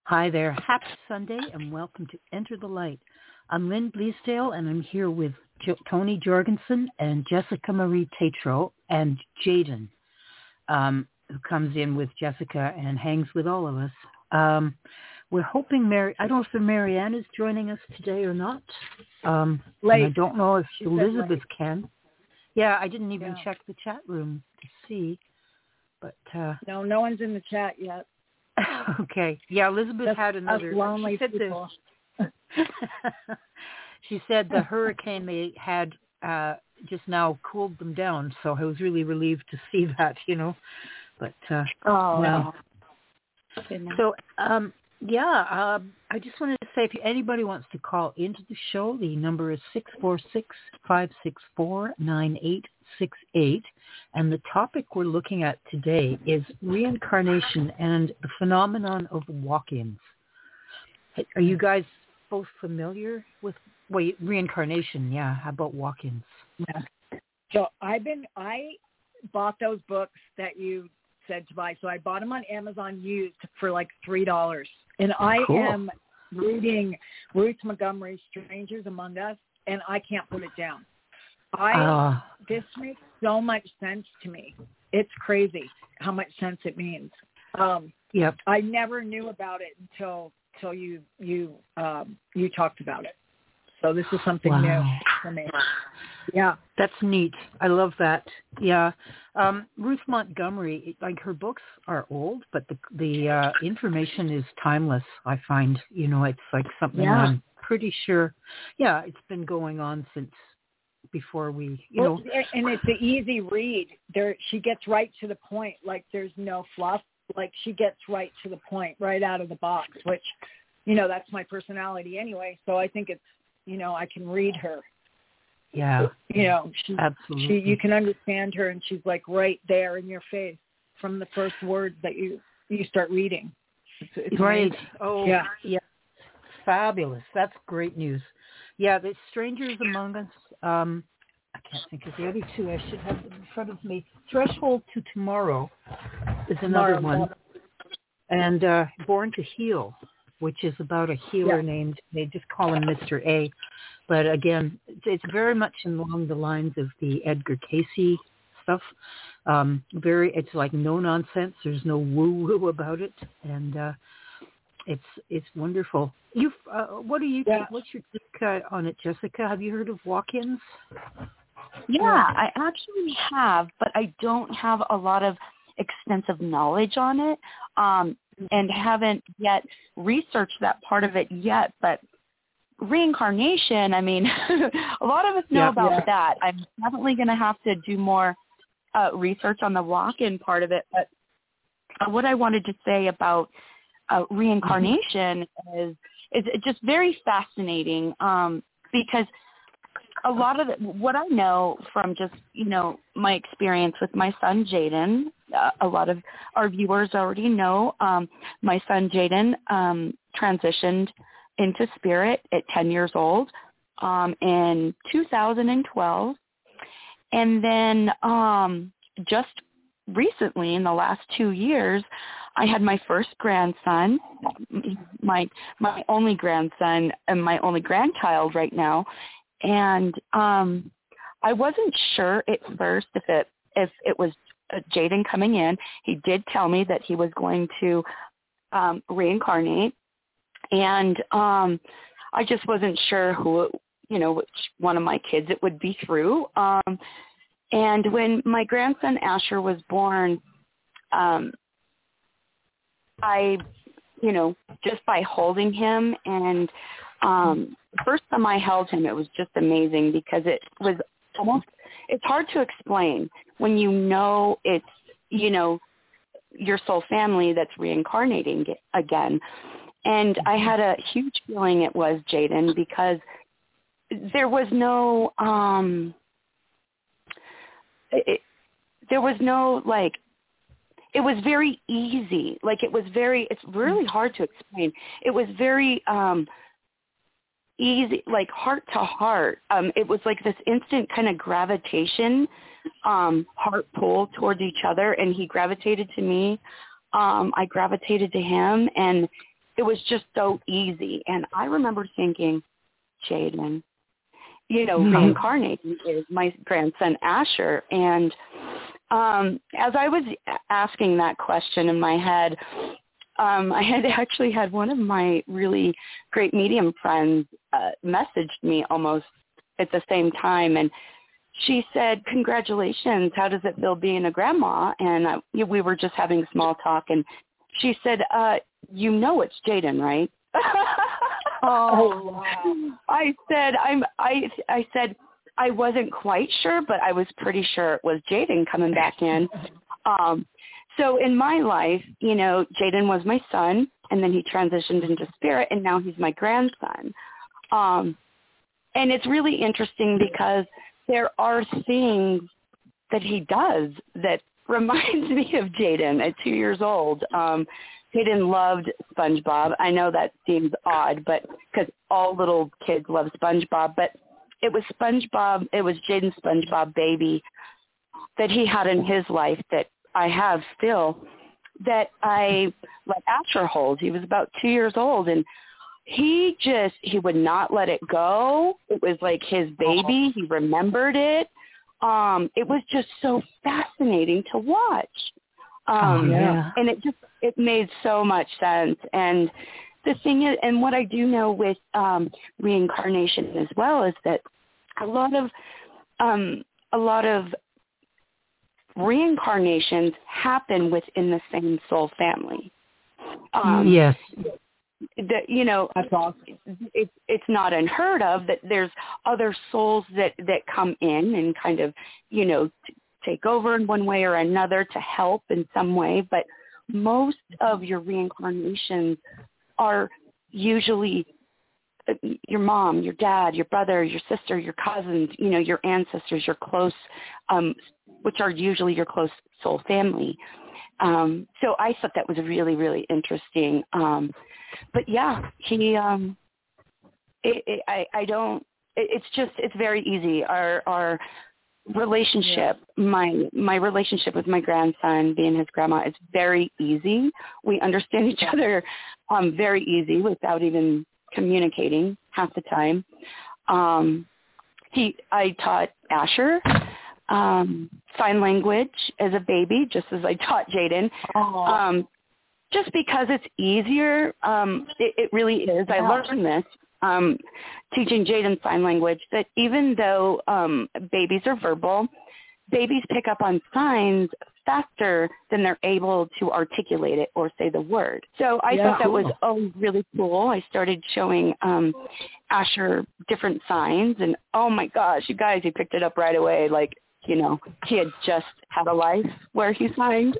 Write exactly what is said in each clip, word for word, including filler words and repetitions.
Hi there. Happy Sunday and welcome to Enter the Light. I'm Lynn Bleasdale and I'm here with jo- Tony Jorgensen and Jessica Marie Tatro and Jaden, um, who comes in with Jessica and hangs with all of us. Um, we're hoping Mary, I don't know if Marianne is joining us today or not. Um, and I don't know if She Elizabeth can. Yeah, I didn't even yeah. check the chat room to see. But uh, No, no one's in the chat yet. Okay. Yeah, Elizabeth That's had another. us lonely She said, people. the, she said the hurricane they had uh, just now cooled them down, so I was really relieved to see that, you know. But uh, oh, well, no. so um, yeah, uh, I just wanted to say if anybody wants to call into the show, the number is six four six, five six four, nine eight six eight. And the topic we're looking at today is reincarnation and the phenomenon of walk-ins. Are you guys both familiar with wait, reincarnation? Yeah. How about walk-ins? Yeah. So I've been, I bought those books that you said to buy. So I bought them on Amazon used for like three dollars. And I Cool. am reading Ruth Montgomery's Strangers Among Us, and I can't put it down. I uh, this makes so much sense to me. It's crazy how much sense it means. Um, yep. I never knew about it until until you you um, you talked about it. So this is something wow. new for me. Yeah, that's neat. I love that. Yeah, um, Ruth Montgomery, like her books are old, but the the uh, information is timeless. I find, you know, it's like something yeah. I'm pretty sure. Yeah, it's been going on since. Before we, you well, know, and it's an easy read. There, she gets right to the point. Like there's no fluff. Like she gets right to the point, right out of the box. Which, you know, that's my personality anyway. So I think it's, you know, I can read her. Yeah. You know, she, absolutely. She, you can understand her, and she's like right there in your face from the first words that you you start reading. It's, it's right. amazing. Oh, yeah, yeah. Fabulous. That's great news. Yeah, the Strangers Among Us. Um, I can't think of the other two. I should have them in front of me. Threshold to Tomorrow is another Tomorrow. one. And uh, Born to Heal, which is about a healer yeah. named, they just call him Mister A. But again, it's very much along the lines of the Edgar Cayce stuff. Um, very, it's like no nonsense. There's no woo-woo about it. And uh, it's it's wonderful. You, uh, what are you? Yeah. What's your take uh, on it, Jessica? Have you heard of walk-ins? Yeah, I actually have, but I don't have a lot of extensive knowledge on it, um, and haven't yet researched that part of it yet. But reincarnation, I mean, a lot of us know yeah, about yeah. that. I'm definitely going to have to do more uh, research on the walk-in part of it. But uh, what I wanted to say about uh, reincarnation is, is it's just very fascinating um, because a lot of the, what I know from just, you know, my experience with my son, Jaden, uh, a lot of our viewers already know um, my son, Jaden, um, transitioned into spirit at ten years old um, in two thousand twelve. And then um, just recently, in the last two years, I had my first grandson, my my only grandson and my only grandchild right now. And um, I wasn't sure at first if it if it was uh, Jaden coming in. He did tell me that he was going to um, reincarnate, and um, I just wasn't sure who, it, you know, which one of my kids it would be through. Um, and when my grandson Asher was born, um, I, you know, just by holding him and um, the first time I held him, it was just amazing because it was almost, it's hard to explain when you know it's, you know, your soul family that's reincarnating again. And I had a huge feeling it was Jaden because there was no, um, it, there was no, like, it was very easy. Like it was very, it's really hard to explain. It was very, um, easy, like heart to heart. Um, it was like this instant kind of gravitation, um, heart pull towards each other, and he gravitated to me. Um, I gravitated to him, and it was just so easy. And I remember thinking, Jaden, you know, mm-hmm. reincarnating is my grandson Asher. And um, as I was asking that question in my head, um, I had actually had one of my really great medium friends uh, messaged me almost at the same time. And she said, congratulations, how does it feel being a grandma? And uh, we were just having small talk. And she said, uh, you know it's Jaden, right? Oh, wow. I said, I'm, I, I said, I wasn't quite sure, but I was pretty sure it was Jaden coming back in. Um, so in my life, you know, Jaden was my son, and then he transitioned into spirit, and now he's my grandson. Um, and it's really interesting because there are things that he does that reminds me of Jaden at two years old. Um, Jaden loved SpongeBob. I know that seems odd, but because all little kids love SpongeBob, but it was SpongeBob, it was Jaden's SpongeBob baby that he had in his life that I have still, that I let Asher hold. He was about two years old, and he just, he would not let it go. It was like his baby. He remembered it. Um, it was just so fascinating to watch. Um, oh, yeah. And it just, it made so much sense. And the thing is, and what I do know with um, reincarnation as well is that a lot of, um, a lot of reincarnations happen within the same soul family. Um, yes. That, you know, that's awesome. It's it's not unheard of that there's other souls that, that come in and kind of, you know, t- take over in one way or another to help in some way. But most of your reincarnations are usually your mom, your dad, your brother, your sister, your cousins, you know, your ancestors, your close, um, which are usually your close soul family. Um, so I thought that was really, really interesting. Um, but yeah, he, um, it, it, I, I don't, it, it's just, it's very easy. Our, our relationship, yeah. my, my relationship with my grandson being his grandma is very easy. We understand each other, um, very easy without even communicating half the time. Um, he, I taught Asher, um, sign language as a baby, just as I taught Jaden. Um, just because it's easier, um, it, it really is. I learned this um, teaching Jaden sign language, that even though um, babies are verbal, babies pick up on signs faster than they're able to articulate it or say the word. So I yeah, thought that cool. was oh really cool. I started showing um, Asher different signs, and oh my gosh, you guys, he picked it up right away. Like, you know, he had just had a life where he signed.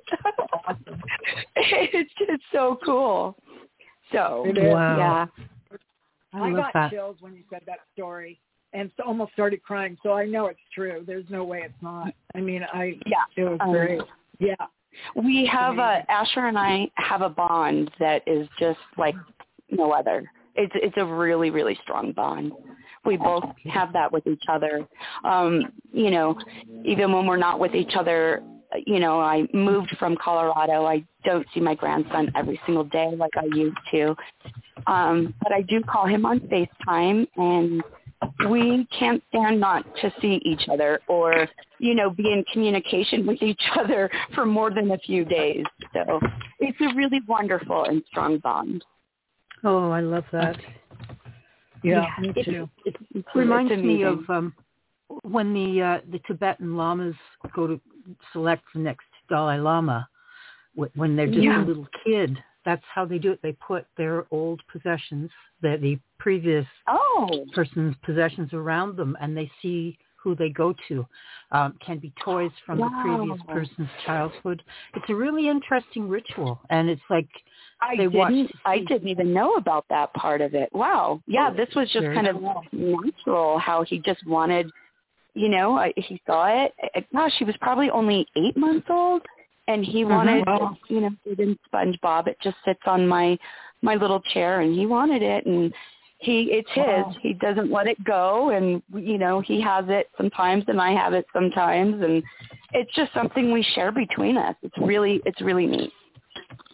It's just so cool. So, wow. yeah. I, I love got that. chills when you said that story and almost started crying. So I know it's true. There's no way it's not. I mean, I, yeah. it was great. Um, yeah. We have a, Asher and I have a bond that is just like no other. It's it's a really, really strong bond. We both have that with each other. Um, you know, even when we're not with each other, you know, I moved from Colorado. I don't see my grandson every single day like I used to. Um, but I do call him on FaceTime, and we can't stand not to see each other or, you know, be in communication with each other for more than a few days. So it's a really wonderful and strong bond. Oh, I love that. Yeah, yeah me it, too. It, it reminds me of um, when the uh, the Tibetan lamas go to select the next Dalai Lama when they're just yeah. a little kid. That's how they do it. They put their old possessions, the, the previous oh. person's possessions around them, and they see who they go to. Um, can be toys from wow. the previous person's childhood. It's a really interesting ritual, and it's like I they didn't. watch. I didn't even know about that part of it. Wow. Yeah, this was just kind of natural. How he just wanted, you know, he saw it. Gosh, he was probably only eight months old. And he wanted, mm-hmm. you know, it in SpongeBob. It just sits on my my little chair, and he wanted it, and he it's his. Wow. He doesn't let it go, and you know, he has it sometimes, and I have it sometimes, and it's just something we share between us. It's really it's really neat.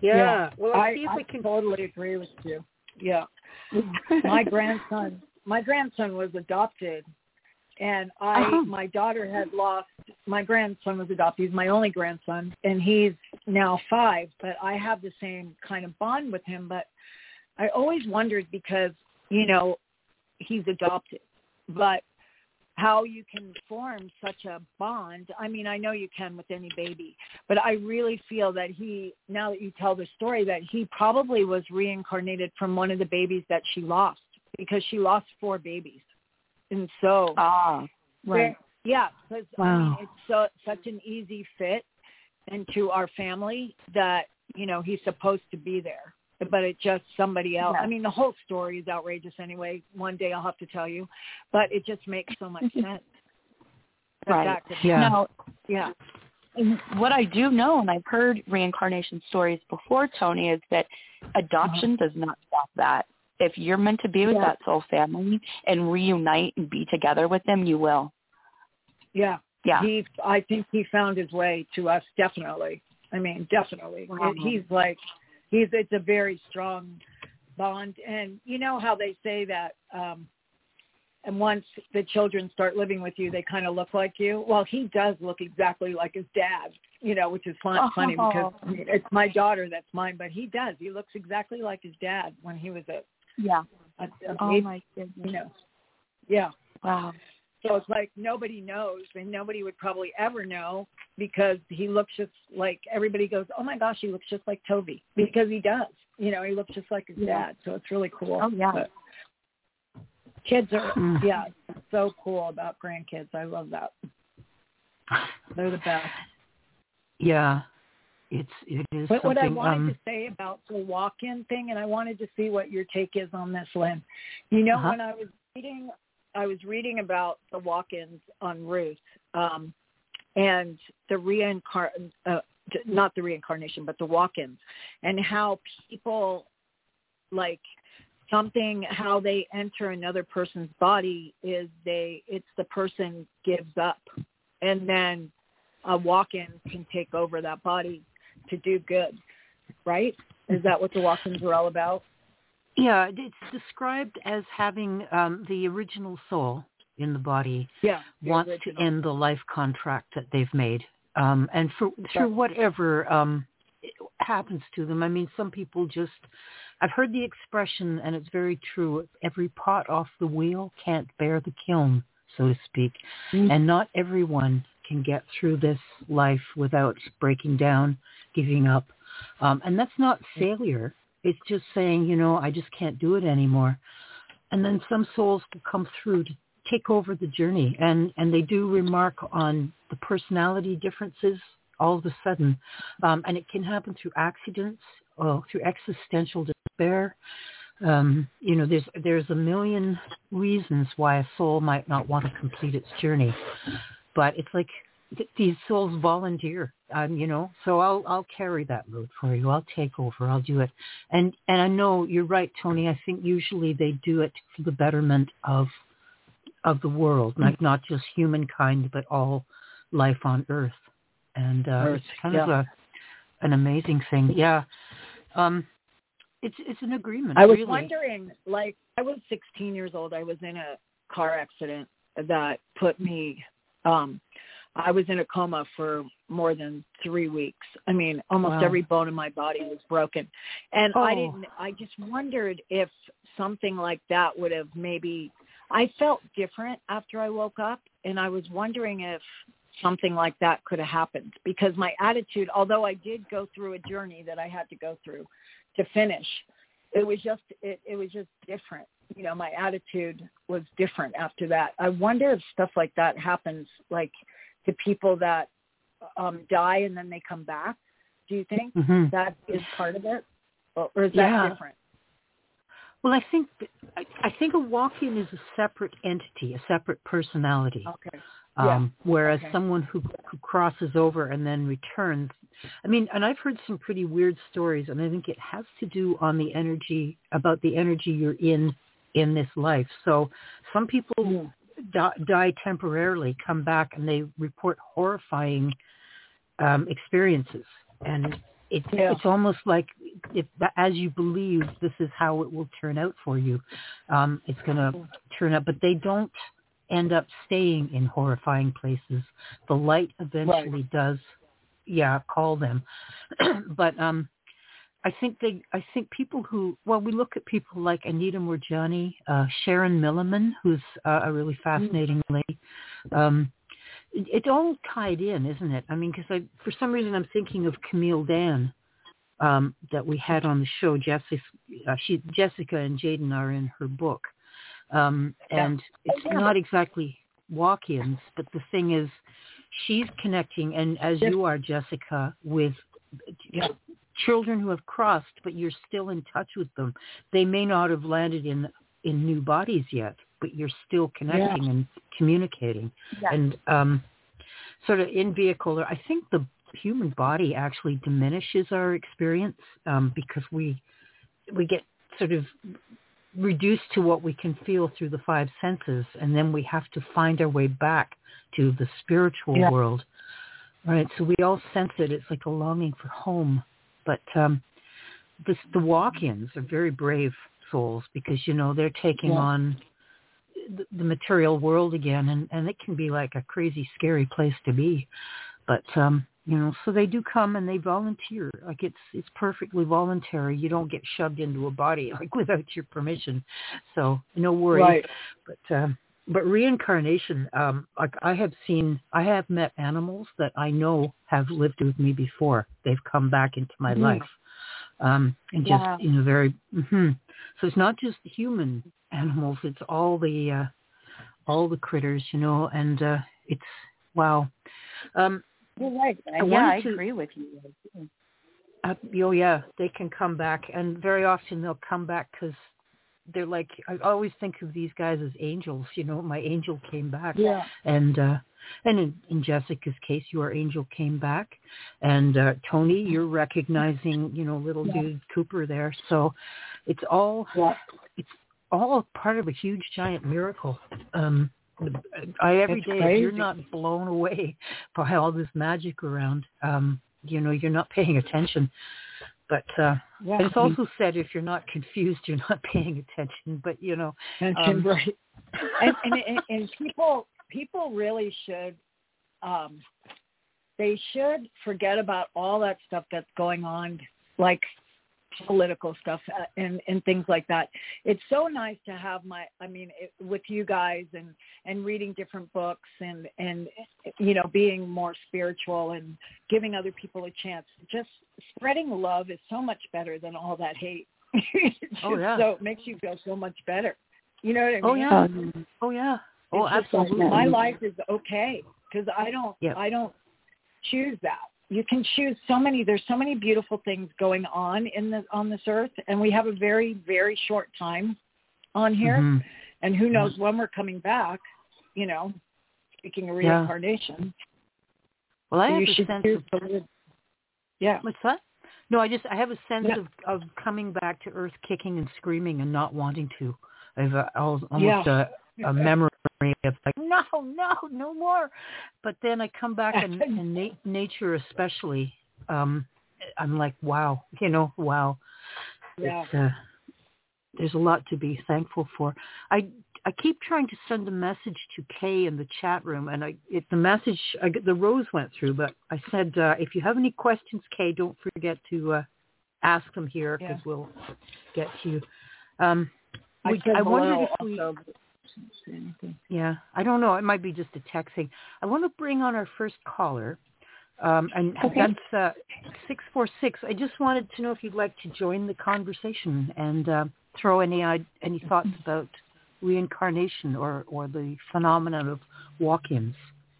Yeah. yeah. Well, I, see if I we can totally agree with you. Yeah. My grandson, my grandson was adopted, and I, Uh-huh. my daughter had lost. My grandson was adopted. He's my only grandson, and he's now five. But I have the same kind of bond with him. But I always wondered because you know he's adopted, but how you can form such a bond. I mean, I know you can with any baby, but I really feel that he, now that you tell the story, that he probably was reincarnated from one of the babies that she lost, because she lost four babies. And so, Ah, right. yeah, because Wow. I mean, it's so, such an easy fit into our family that, you know, he's supposed to be there. But it's just somebody else. Yeah. I mean, the whole story is outrageous anyway. One day I'll have to tell you. But it just makes so much sense. The Right. fact that- Yeah. Now, yeah. what I do know, and I've heard reincarnation stories before, Toni, is that adoption does not stop that. If you're meant to be with Yeah. that soul family and reunite and be together with them, you will. Yeah. Yeah. He, I think he found his way to us, definitely. I mean, definitely. Wow. It, he's like, he's, it's a very strong bond. And you know how they say that, um, and once the children start living with you, they kind of look like you. Well, he does look exactly like his dad, you know, which is fun, Oh. funny because I mean, it's my daughter that's mine, but he does. He looks exactly like his dad when he was a, Yeah. a, a Oh, baby, my goodness. you know. Yeah. Wow. So it's like nobody knows, and nobody would probably ever know because he looks just like, everybody goes, oh my gosh, he looks just like Toby, because he does. You know, he looks just like his Yeah. dad. So it's really cool. Oh, yeah. But kids are, Mm. yeah, so cool about grandkids. I love that. They're the best. Yeah. It's it is But what I something. wanted um, to say about the walk-in thing, and I wanted to see what your take is on this, Lynn. You know, Uh-huh. when I was reading, I was reading about the walk-ins on Ruth, um, and the reincarn, uh, not the reincarnation, but the walk-ins, and how people, like something, how they enter another person's body is they, it's the person gives up, and then a walk-in can take over that body to do good, right? Is that what the walk-ins are all about? Yeah, it's described as having um, the original soul in the body Yeah. the wants original. to end the life contract that they've made, um, and for through Right. whatever um, happens to them. I mean, some people just. I've heard the expression, and it's very true. Every pot off the wheel can't bear the kiln, so to speak, Mm. and not everyone can get through this life without breaking down, giving up, um, and that's not failure. It's just saying, you know, I just can't do it anymore. And then some souls will come through to take over the journey, and, and they do remark on the personality differences all of a sudden. Um, and it can happen through accidents or through existential despair. Um, you know, there's there's a million reasons why a soul might not want to complete its journey. But it's like th- these souls volunteer, um, you know. So I'll I'll carry that load for you. I'll take over. I'll do it. And and I know you're right, Toni. I think usually they do it for the betterment of of the world, like not just humankind, but all life on Earth. And uh, Earth, it's kind yeah. of a an amazing thing. Yeah. Um, it's it's an agreement. I was really. wondering, like, I was sixteen years old. I was in a car accident that put me, um, I was in a coma for more than three weeks. I mean, almost Wow. every bone in my body was broken. And Oh. I didn't, I just wondered if something like that would have maybe, I felt different after I woke up. And I was wondering if something like that could have happened, because my attitude, although I did go through a journey that I had to go through to finish, it was just, it, it was just different. You know, my attitude was different after that. I wonder if stuff like that happens, like to people that um, die and then they come back. Do you think Mhm. that is part of it, or, or is that Yeah. different? Well, I think I, I think a walk-in is a separate entity, a separate personality. Okay. Um, whereas Okay. someone who, who crosses over and then returns, I mean, and I've heard some pretty weird stories, and I think it has to do on the energy, about the energy you're in in this life. So some people Mm. die, die temporarily, come back, and they report horrifying um, experiences. And it's Yeah. it's almost like if as you believe, this is how it will turn out for you. Um, it's going to turn out, but they don't end up staying in horrifying places. The light eventually Right. does, yeah, call them. But um, I think they, I think people who, well, we look at people like Anita Moorjani, uh, Sharon Milliman, who's uh, a really fascinating lady. Um, it, it's all tied in, isn't it? I mean, because I, for some reason, I'm thinking of Camille Dan um, that we had on the show. Jessica, uh, she, Jessica and Jaden are in her book, um, and yeah. it's not exactly walk-ins, but the thing is, she's connecting, and as you are, Jessica, with Yeah. children who have crossed, but you're still in touch with them. They may not have landed in in new bodies yet, but you're still connecting Yeah. and communicating. Yeah. And um, sort of in vehicle, I think the human body actually diminishes our experience um, because we we get sort of reduced to what we can feel through the five senses, and then we have to find our way back to the spiritual Yeah. world. Right, so we all sense it. It's like a longing for home. But um, this, the walk-ins are very brave souls because, you know, they're taking Yeah. on the, the material world again, and, and it can be like a crazy, scary place to be. But, um, you know, so they do come and they volunteer. Like it's it's perfectly voluntary. You don't get shoved into a body like without your permission. So no worry. Right. But um, but reincarnation, um, like I have seen, I have met animals that I know have lived with me before. They've come back into my Mm-hmm. life, um, and just Wow. in a very. Mm-hmm. So it's not just the human animals; it's all the uh, all the critters, you know. And uh, it's wow. Um, You're right. I yeah, wanted I to- agree with you. Uh, oh yeah, they can come back, and very often they'll come back because they're like, I always think of these guys as angels. You know, my angel came back, Yeah. and uh, and in, in Jessica's case, your angel came back, and uh, Tony, you're recognizing, you know, little Yeah. dude Cooper there. So it's all Yeah. it's all part of a huge giant miracle. Um, I every It's day, crazy. if you're not blown away by all this magic around, um, you know, you're not paying attention. But uh, Yeah. it's also said if you're not confused, you're not paying attention. But you know, um, right. And, and and and people people really should um, they should forget about all that stuff that's going on, like political stuff uh, and and things like that. It's so nice to have my I mean it, with you guys and and reading different books and and you know being more spiritual and giving other people a chance. Just spreading love is so much better than all that hate. It's just Oh, yeah. so it makes you feel so much better. You know what I mean? oh yeah, Um, oh yeah, oh It's just like, absolutely. my life is okay because I don't Yep. I don't choose that. You can choose so many. There's so many beautiful things going on in the on this earth, and we have a very very short time on here. Mhm. And who knows when we're coming back? You know, speaking of Yeah. reincarnation, Well, I so have you a should sense choose of to live. Yeah, what's that? No, I just I have a sense Yeah. of, of coming back to Earth, kicking and screaming and not wanting to. I have a, almost Yeah. a, a memory of like no, no, no more. But then I come back and, and na- nature especially. Um, I'm like, wow, you know, wow. yeah. It's, uh, there's a lot to be thankful for. I I keep trying to send a message to Kay in the chat room, and I it, the message I, the rose went through, but I said uh, if you have any questions, Kay, don't forget to uh, ask them here because Yeah. we'll get to you. Um, we, said I wondered hello if we. also, but didn't say anything. Yeah, I don't know. It might be just a text thing. I want to bring on our first caller, um, and Okay. that's uh, six four six. I just wanted to know if you'd like to join the conversation and uh, throw any uh, any thoughts about reincarnation or, or the phenomenon of walk-ins.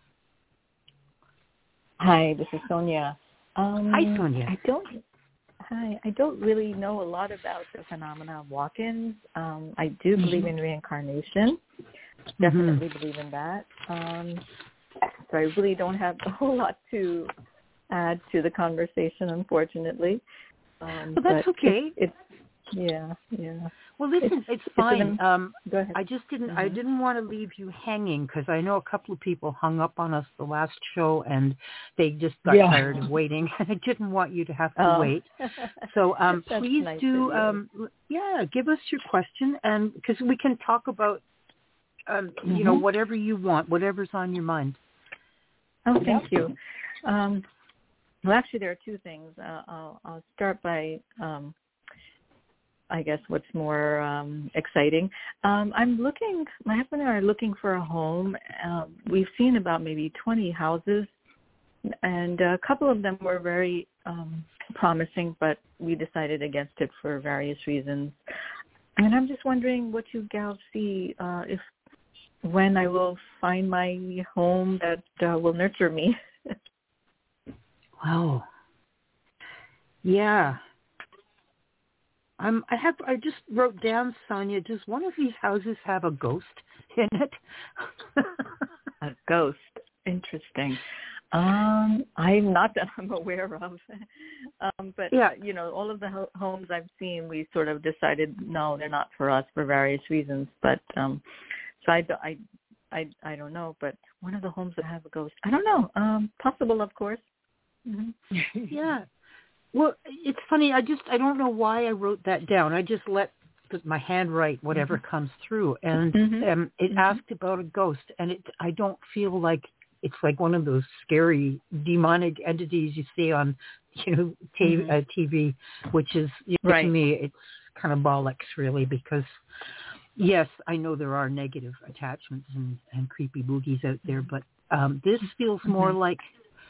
Hi, this is Sonia. Um, Hi, Sonia. I don't. Hi, I don't really know a lot about the phenomena of walk-ins. Um, I do believe in reincarnation. Definitely Mm-hmm. believe in that. Um, so I really don't have a whole lot to add to the conversation, unfortunately. Um, Well, that's but okay. It's, it's Yeah, yeah. Well, listen, it's, it's, it's fine. It's an, um, go ahead. I just didn't. Mm-hmm. I didn't want to leave you hanging because I know a couple of people hung up on us the last show and they just got yeah. tired of waiting. I didn't want you to have to oh. wait. So um, That's please nice do. of you. Um, yeah, give us your question, and because we can talk about, um, mm-hmm. you know, whatever you want, whatever's on your mind. Oh, thank you. Um, well, actually, there are two things. Uh, I'll, I'll start by. Um, I guess what's more um, exciting. Um, I'm looking, my husband and I are looking for a home. Um, we've seen about maybe twenty houses, and a couple of them were very um, promising, but we decided against it for various reasons. And I'm just wondering what you gals see, uh, if when I will find my home that uh, will nurture me. Wow. Yeah. Um, I have. I just wrote down, Sonia. Does one of these houses have a ghost in it? A ghost. Interesting. Um, I'm not that I'm aware of. um, but yeah. you know, all of the ho- homes I've seen, we sort of decided no, they're not for us for various reasons. But um, so I, I, I, I don't know. But one of the homes that have a ghost, I don't know. Um, possible, of course. Mm-hmm. Yeah. Well, it's funny. I just I don't know why I wrote that down. I just let my hand write whatever mm-hmm. comes through, and mm-hmm. um, it mm-hmm. asked about a ghost, and it I don't feel like it's like one of those scary demonic entities you see on you know t- mm-hmm. uh, T V, which is you know, right. to me it's kind of bollocks really because yes I know there are negative attachments and, and creepy boogies out there, but um, this feels more mm-hmm. like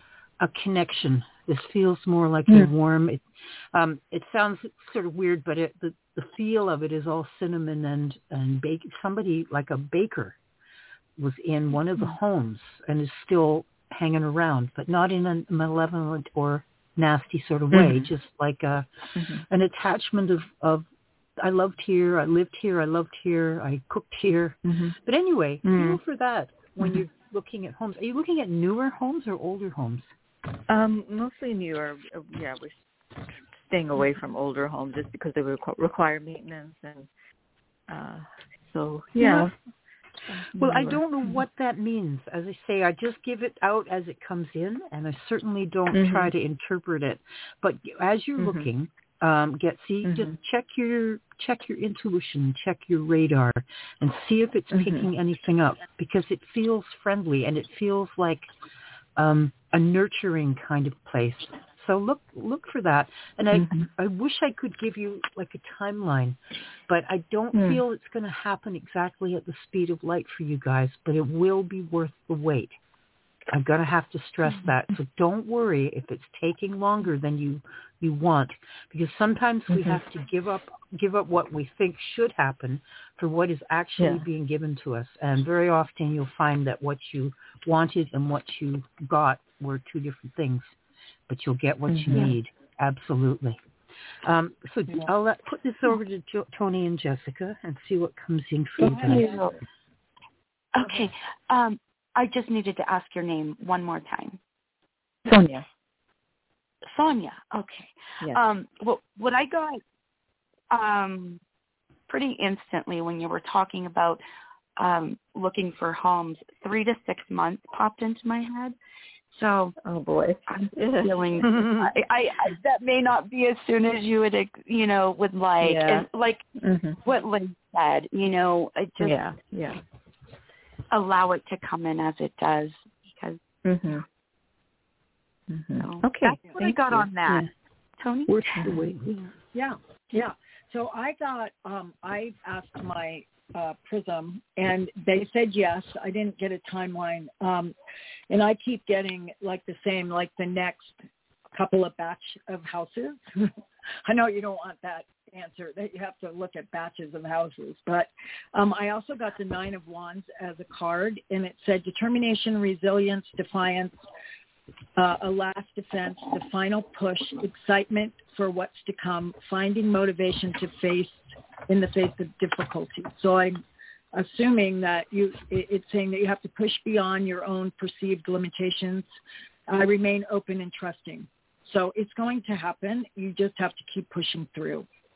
a connection. This feels more like mm. a warm. It, um, it sounds sort of weird, but it, the the feel of it is all cinnamon and and bake. Somebody like a baker was in one of the homes and is still hanging around, but not in a malevolent or nasty sort of way. Mm-hmm. Just like a mm-hmm. an attachment of of I loved here, I lived here, I loved here, I cooked here. Mm-hmm. But anyway, mm-hmm. feel for that when mm-hmm. you're looking at homes. Are you looking at newer homes or older homes? Um, mostly newer. Yeah, we're staying away from older homes just because they requ- require maintenance, and uh, so yeah. yeah. Well, I don't know what that means. As I say, I just give it out as it comes in, and I certainly don't mm-hmm. try to interpret it. But as you're mm-hmm. looking, um, get see, mm-hmm. just check your check your intuition, check your radar, and see if it's mm-hmm. picking anything up because it feels friendly and it feels like. Um, a nurturing kind of place. So look look for that. And I mm-hmm. I wish I could give you like a timeline, but I don't mm. feel it's going to happen exactly at the speed of light for you guys, but it will be worth the wait. I'm going to have to stress mm-hmm. that. So don't worry if it's taking longer than you, you want, because sometimes mm-hmm. we have to give up give up what we think should happen for what is actually yeah. being given to us. And very often you'll find that what you wanted and what you got were two different things, but you'll get what mm-hmm. you need. Absolutely. Um, so yeah. I'll let, put this over to jo- Tony and Jessica and see what comes in for you guys. Okay. Um, I just needed to ask your name one more time. Sonia. Sonia. Okay. Yes. Um, well, what I got um, pretty instantly when you were talking about um, looking for homes, three to six months popped into my head. So, oh boy, I'm feeling I, I, I that may not be as soon as you would, you know, would like, yeah. and like mm-hmm. what Lynn said, you know, I just yeah, yeah. allow it to come in as it does because. Mm-hmm. Mm-hmm. So okay, that's what I got you. on that. Yeah. Tony? We're still waiting. Yeah, yeah. So I got, um, I asked my uh, Prism, and they said yes. I didn't get a timeline. Um, and I keep getting like the same, like the next couple of batch of houses. I know you don't want that answer, that you have to look at batches of houses. But um, I also got the Nine of Wands as a card, and it said determination, resilience, defiance, Uh, a last defense, the final push, excitement for what's to come, finding motivation to face in the face of difficulty. So I'm assuming that you, it, it's saying that you have to push beyond your own perceived limitations. I remain open and trusting. So it's going to happen. You just have to keep pushing through.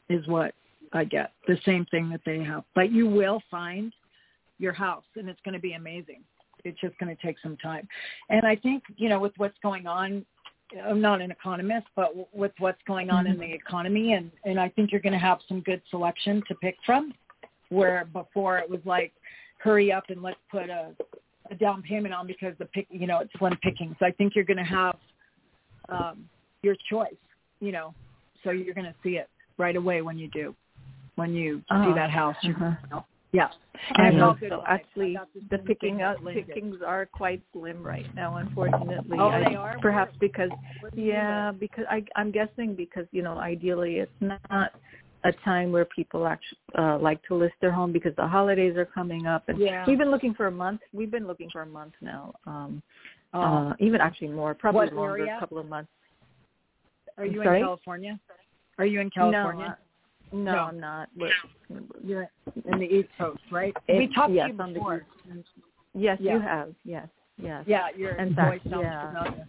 is what I get. The same thing that they have. But you will find your house, and it's going to be amazing. It's just going to take some time. And I think, you know, with what's going on, I'm not an economist, but with what's going on mm-hmm. in the economy, and, and I think you're going to have some good selection to pick from, where before it was like, hurry up and let's put a, a down payment on because the pick, you know, it's slim picking. So I think you're going to have um, your choice, you know, so you're going to see it right away when you do, when you uh-huh. see that house. Uh-huh. You know, yeah. I know. So actually, the picking up, pickings are quite slim right now, unfortunately. Oh, I, they are? Perhaps because, yeah, because I, I'm guessing because, you know, ideally it's not a time where people actually uh, like to list their home because the holidays are coming up. And yeah. we've been looking for a month. We've been looking for a month now. Um, oh. uh, even actually more, probably what longer, area? a couple of months. Are you Sorry? in California? Are you in California? No, no, no. I'm not. We're, You're in the East Coast, right? It, we talked yes, to you before. On the, yes, yeah. you have. Yes, yes. Yeah, you're in fact, fact, yeah. familiar.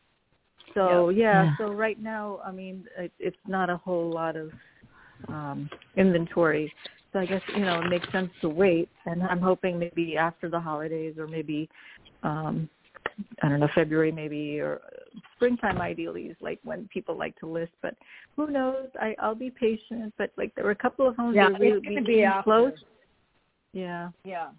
So yeah. yeah, so right now, I mean, it, it's not a whole lot of um, inventory. So I guess, you know, it makes sense to wait. And I'm hoping maybe after the holidays or maybe, um, I don't know, February maybe or springtime ideally is like when people like to list. But who knows? I, I'll be patient. But like there were a couple of homes yeah, that really it's going to be close. Yeah. Yeah.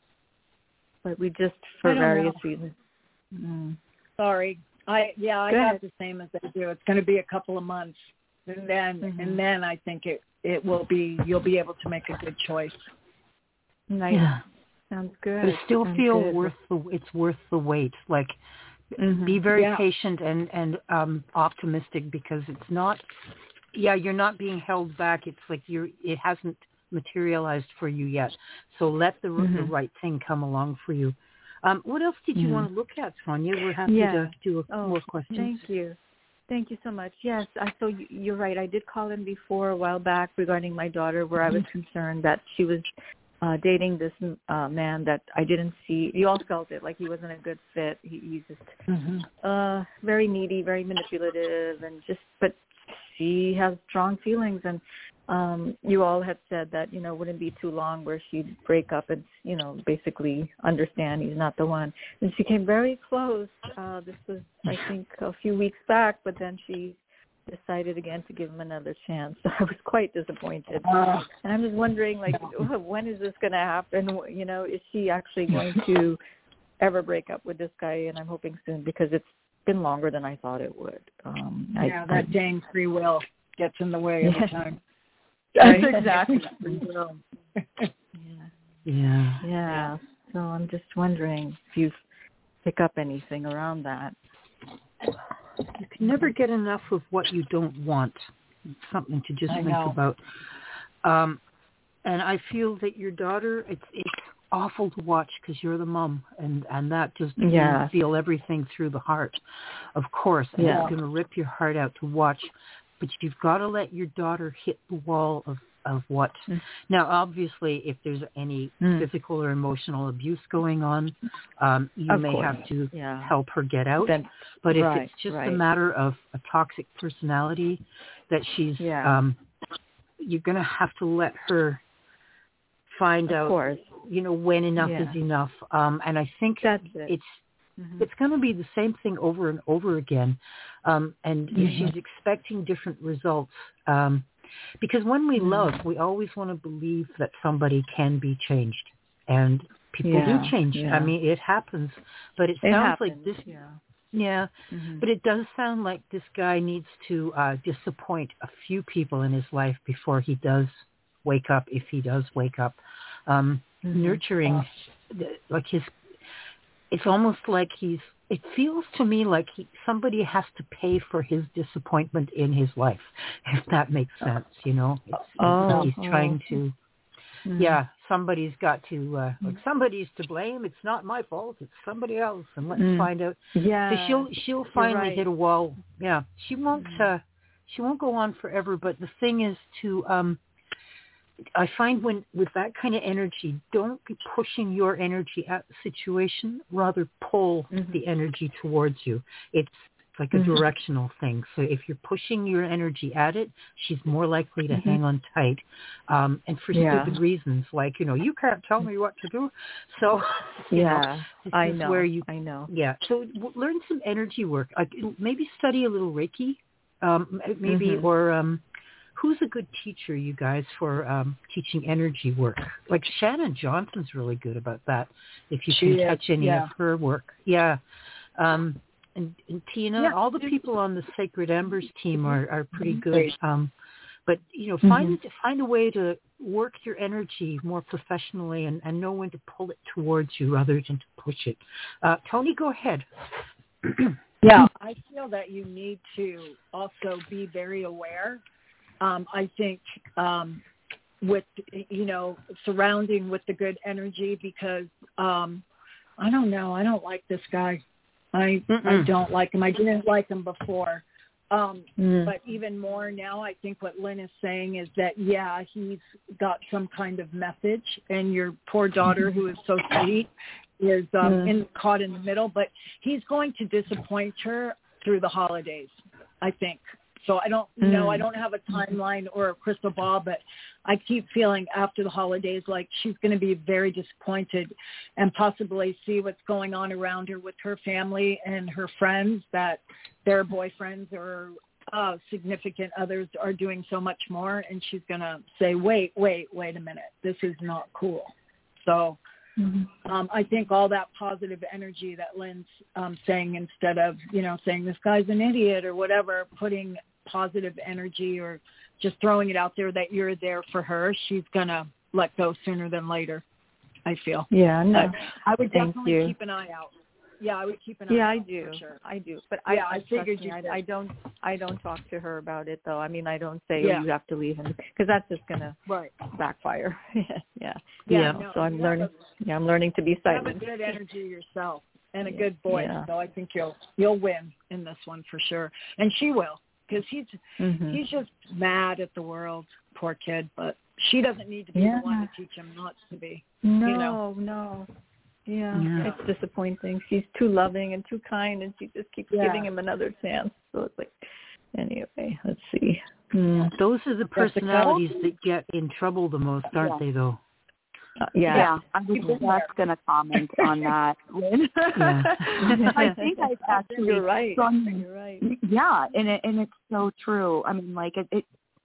But we just, for various know. reasons. Mm. Sorry. I Yeah, I Go got ahead. the same as they do. It's going to be a couple of months. And then, mm-hmm. and then I think it, it will be, you'll be able to make a good choice. Nice. yeah. Sounds good. But I still Sounds feel good. worth the it's worth the wait. Like, mm-hmm. be very yeah. patient and and um, optimistic because it's not. Yeah, you're not being held back. It's like you're. It hasn't materialized for you yet. So let the mm-hmm. the right thing come along for you. Um, what else did you mm-hmm. want to look at, Sonia? We're happy yeah. to do a, oh, more questions. Thank you. Thank you so much. Yes, I, so you, you're right. I did call in before a while back regarding my daughter where I was concerned that she was uh, dating this uh, man that I didn't see. You all felt it, like he wasn't a good fit. He, he's just mm-hmm. uh, very needy, very manipulative, and just, but she has strong feelings. And um, you all had said that, you know, it wouldn't be too long where she'd break up and, you know, basically understand he's not the one. And she came very close. Uh, this was, I think, a few weeks back, but then she decided again to give him another chance. So I was quite disappointed. Uh, and I'm just wondering, like, when is this going to happen? You know, is she actually going to ever break up with this guy? And I'm hoping soon because it's been longer than I thought it would. Um, yeah, I, that I, dang free will gets in the way yeah. every time. That's exactly. yeah. Yeah. Yeah. So I'm just wondering if you pick up anything around that. You can never get enough of what you don't want. It's something to just I think know. about. Um, and I feel that your daughter, it's it's awful to watch because you're the mom, and, and that just Yeah. you feel everything through the heart, of course. And Yeah. it's going to rip your heart out to watch. But you've got to let your daughter hit the wall of, of what. Mm. Now, obviously, if there's any Mm. physical or emotional abuse going on, um, you Of may course. have to Yeah. help her get out. Then, But if right, it's just right. a matter of a toxic personality that she's, Yeah. um, you're going to have to let her find of out, course. you know, when enough Yeah. is enough. Um, and I think That's it. it's Mm-hmm. it's going to be the same thing over and over again. Um, and Mm-hmm. if she's expecting different results, um, because when we Mm-hmm. love, we always want to believe that somebody can be changed. And people Yeah. do change. Yeah. I mean, it happens. But it It sounds happens. like this. Yeah. Yeah. Mm-hmm. But it does sound like this guy needs to uh, disappoint a few people in his life before he does wake up, if he does wake up. Um, Mm-hmm. Nurturing, like his, it's almost like he's, it feels to me like he, somebody has to pay for his disappointment in his life, if that makes sense, you know. It's, it's Oh, like he's oh. trying to, Mm-hmm. yeah, somebody's got to, uh, like somebody's to blame. It's not my fault. It's somebody else. And let's Mm. find out. Yeah. So she'll, she'll finally right. hit a wall. Yeah. She won't, uh, she won't go on forever. But the thing is to, um, I find when with that kind of energy, don't be pushing your energy at the situation. Rather, pull Mm-hmm. the energy towards you. It's like a Mm-hmm. directional thing. So if you're pushing your energy at it, she's more likely to Mm-hmm. hang on tight, um, and for Yeah. stupid reasons, like, you know, you can't tell me what to do. So, you Yeah, know, this I is know. where you, I know. yeah. So w- learn some energy work. Like maybe study a little Reiki, um, m- maybe, Mm-hmm. or um, who's a good teacher, you guys, for um, teaching energy work? Like Shannon Johnson's really good about that. If you She can is, touch any yeah. of her work, yeah. Um, and, and Tina, Yeah. all the people on the Sacred Embers team are, are pretty good. Great. Um, but you know, Mm-hmm. find find a way to work your energy more professionally and, and know when to pull it towards you rather than to push it. Uh, Tony, go ahead. Yeah, I feel that you need to also be very aware. Um, I think um, with, you know, surrounding with the good energy because, um, I don't know, I don't like this guy. I Mm-mm. I don't like him. I didn't like him before. Um, Mm. But even more now, I think what Lynn is saying is that, yeah, he's got some kind of message, and your poor daughter, who is so sweet, is um, Mm. in, caught in the middle. But he's going to disappoint her through the holidays, I think. So I don't know. Mm. I don't have a timeline or a crystal ball, but I keep feeling after the holidays like she's going to be very disappointed and possibly see what's going on around her with her family and her friends, that their boyfriends or uh, significant others are doing so much more. And she's going to say, wait, wait, wait a minute. This is not cool. So Mm-hmm. um, I think all that positive energy that Lynn's um, saying, instead of, you know, saying this guy's an idiot or whatever, putting positive energy or just throwing it out there that you're there for her, she's going to let go sooner than later, I feel. Yeah, no. But I would Thank definitely you. keep an eye out. Yeah, I would keep an eye Yeah, out. I do. For sure. I do. But Yeah, I, I trust figured me, you I, did. I don't. I don't talk to her about it though. I mean, I don't say, Yeah. "Oh, you have to leave him," because that's just gonna Right. backfire. yeah. Yeah. Yeah. No, So I'm you learning. have a- Yeah, I'm learning to be You have a silent. good energy yourself and a Yeah. good voice, Yeah. so I think you'll you'll win in this one for sure, and she will, because he's Mm-hmm. he's just mad at the world, poor kid. But she doesn't need to be Yeah. the one to teach him not to be. No, you know. no. Yeah, Yeah. it's disappointing. She's too loving and too kind, and she just keeps Yeah. giving him another chance. So it's like, anyway, let's see. Hmm. Those are the Jessica? personalities that get in trouble the most, aren't Yeah. they, though? Uh, yeah. Yeah, I was Keep it just going to comment on that. Lynn. Yeah. I think I've actually You're right. done- You're right. Yeah, and it, and it's so true. I mean, like it, it,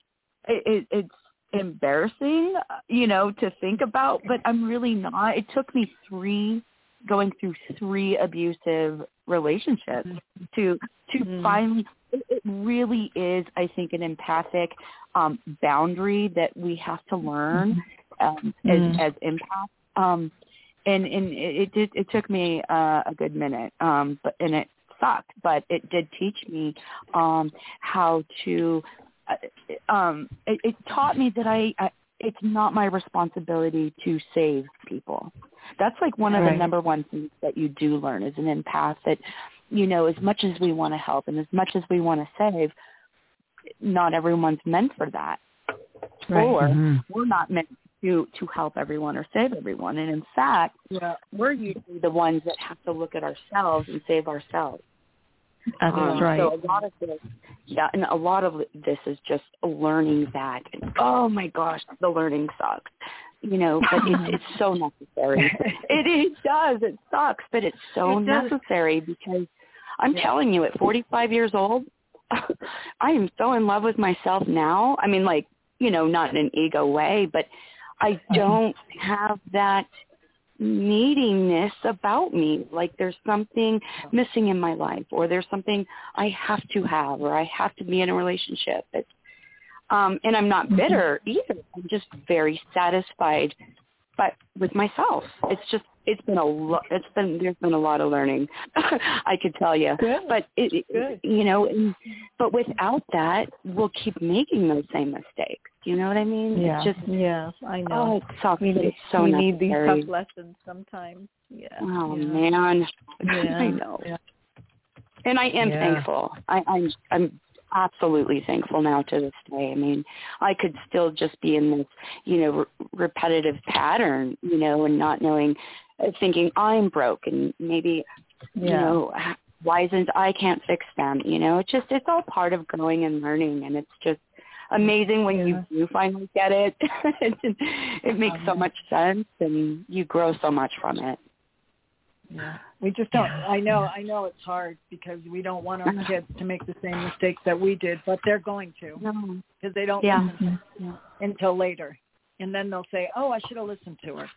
it it's embarrassing, you know, to think about, but I'm really not. It took me three, going through three abusive relationships to to Mm. finally. It, it really is, I think, an empathic um, boundary that we have to learn um, Mm. as as empaths. Um, and and it, it did. It took me uh, a good minute, um, but and it sucked, but it did teach me um, how to. Uh, um, it, it taught me that I, I. It's not my responsibility to save people. That's like one of Right. the number one things that you do learn as an empath. That, you know, as much as we want to help and as much as we want to save, not everyone's meant for that, Right. or Mhm. we're not meant to to help everyone or save everyone. And in fact, Yeah. we're usually the ones that have to look at ourselves and save ourselves. That's Um, right. So a lot of this, yeah, and a lot of this is just learning that. And, oh my gosh, the learning sucks, you know. But it's it's so necessary. It, it does. It sucks, but it's so It does. necessary because I'm Yeah. telling you, at forty-five years old, I am so in love with myself now. I mean, like, you know, not in an ego way, but I don't have that neediness about me. Like there's something missing in my life, or there's something I have to have, or I have to be in a relationship. It's, um, and I'm not bitter either. I'm just very satisfied, but with myself. It's just, it's been a lot, it's been, there's been a lot of learning, I could tell you. Good. But, it, Good. you know, and, but without that, we'll keep making those same mistakes. Do you know what I mean? Yeah. It's just, yeah, I oh, know. it sucks. we but need, it's so we necessary. need these tough lessons sometimes. Yeah. Oh, yeah. man. Yeah. I know. Yeah. And I am Yeah. thankful. I, I'm I'm absolutely thankful now to this day. I mean, I could still just be in this, you know, re- repetitive pattern, you know, and not knowing, uh, thinking I'm broke and maybe, you Yeah. know, why isn't I can't fix them? You know, it's just, it's all part of growing and learning. And it's just amazing when yeah. you do finally get it. It makes so much sense and you grow so much from it. Yeah. We just don't, I know, I know it's hard because we don't want our kids to make the same mistakes that we did, but they're going to no. because they don't yeah. listen yeah. until later. And then they'll say, oh, I should have listened to her.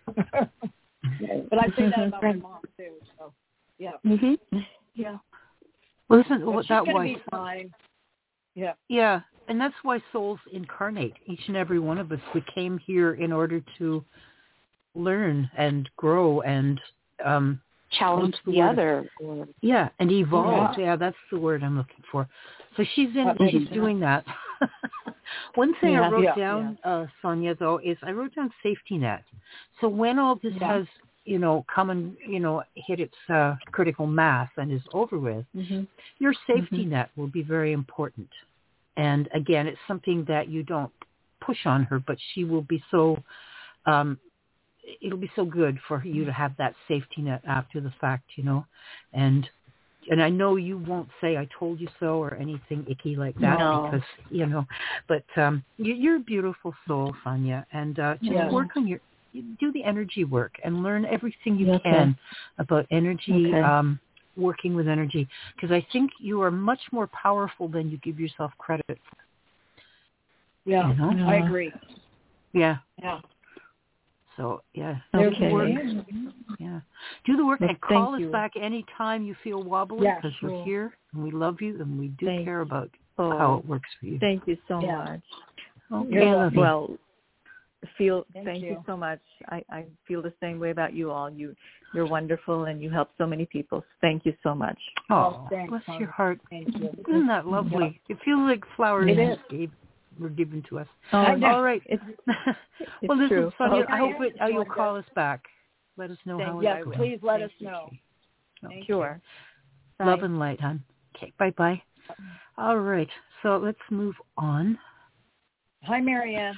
But I say that about my mom too. So, yeah. Mm-hmm. Yeah. Well, listen, but she's that gonna was be fine. Yeah. Yeah, and that's why souls incarnate. Each and every one of us. We came here in order to learn and grow and um, challenge the, the other. Or, yeah, and evolve. Yeah. yeah, that's the word I'm looking for. So she's in. That she's doing that. One thing yeah, I wrote yeah, down, yeah. Uh, Sonia, though, is I wrote down safety net. So when all this yeah. has, you know, come and, you know, hit its uh, critical mass and is over with, mm-hmm. your safety mm-hmm. net will be very important. And again, it's something that you don't push on her, but she will be so, um, it'll be so good for you to have that safety net after the fact, you know, and And I know you won't say I told you so or anything icky like that no. because, you know, but um, you, you're a beautiful soul, Sonia, and uh, just yeah. work on your, do the energy work and learn everything you okay. can about energy, okay. um, working with energy, because I think you are much more powerful than you give yourself credit for. Yeah, you know? yeah. I agree. Yeah. Yeah. So, yeah, okay. do the work. Yeah. Do the work well, and call us you. back anytime you feel wobbly because yeah, sure. we're here and we love you and we do thank care about oh, how it works for you. Thank you so yeah. much. Okay, lovely. Well, feel thank, thank you. you so much. I, I feel the same way about you all. You, you're wonderful and you help so many people. Thank you so much. Oh, oh thanks, bless honey. your heart. Thank you. Isn't that lovely? Yeah. It feels like flowers gave, were given to us. Oh, all right. It's, it's well, listen, true. Sonia, okay. I hope it, uh, you'll call us back. Let us know Thank how yes, it's going. please let Thank us know. Okay. Sure. Love and light, hon. Okay, bye-bye. All right, so let's move on. Hi, Marianne.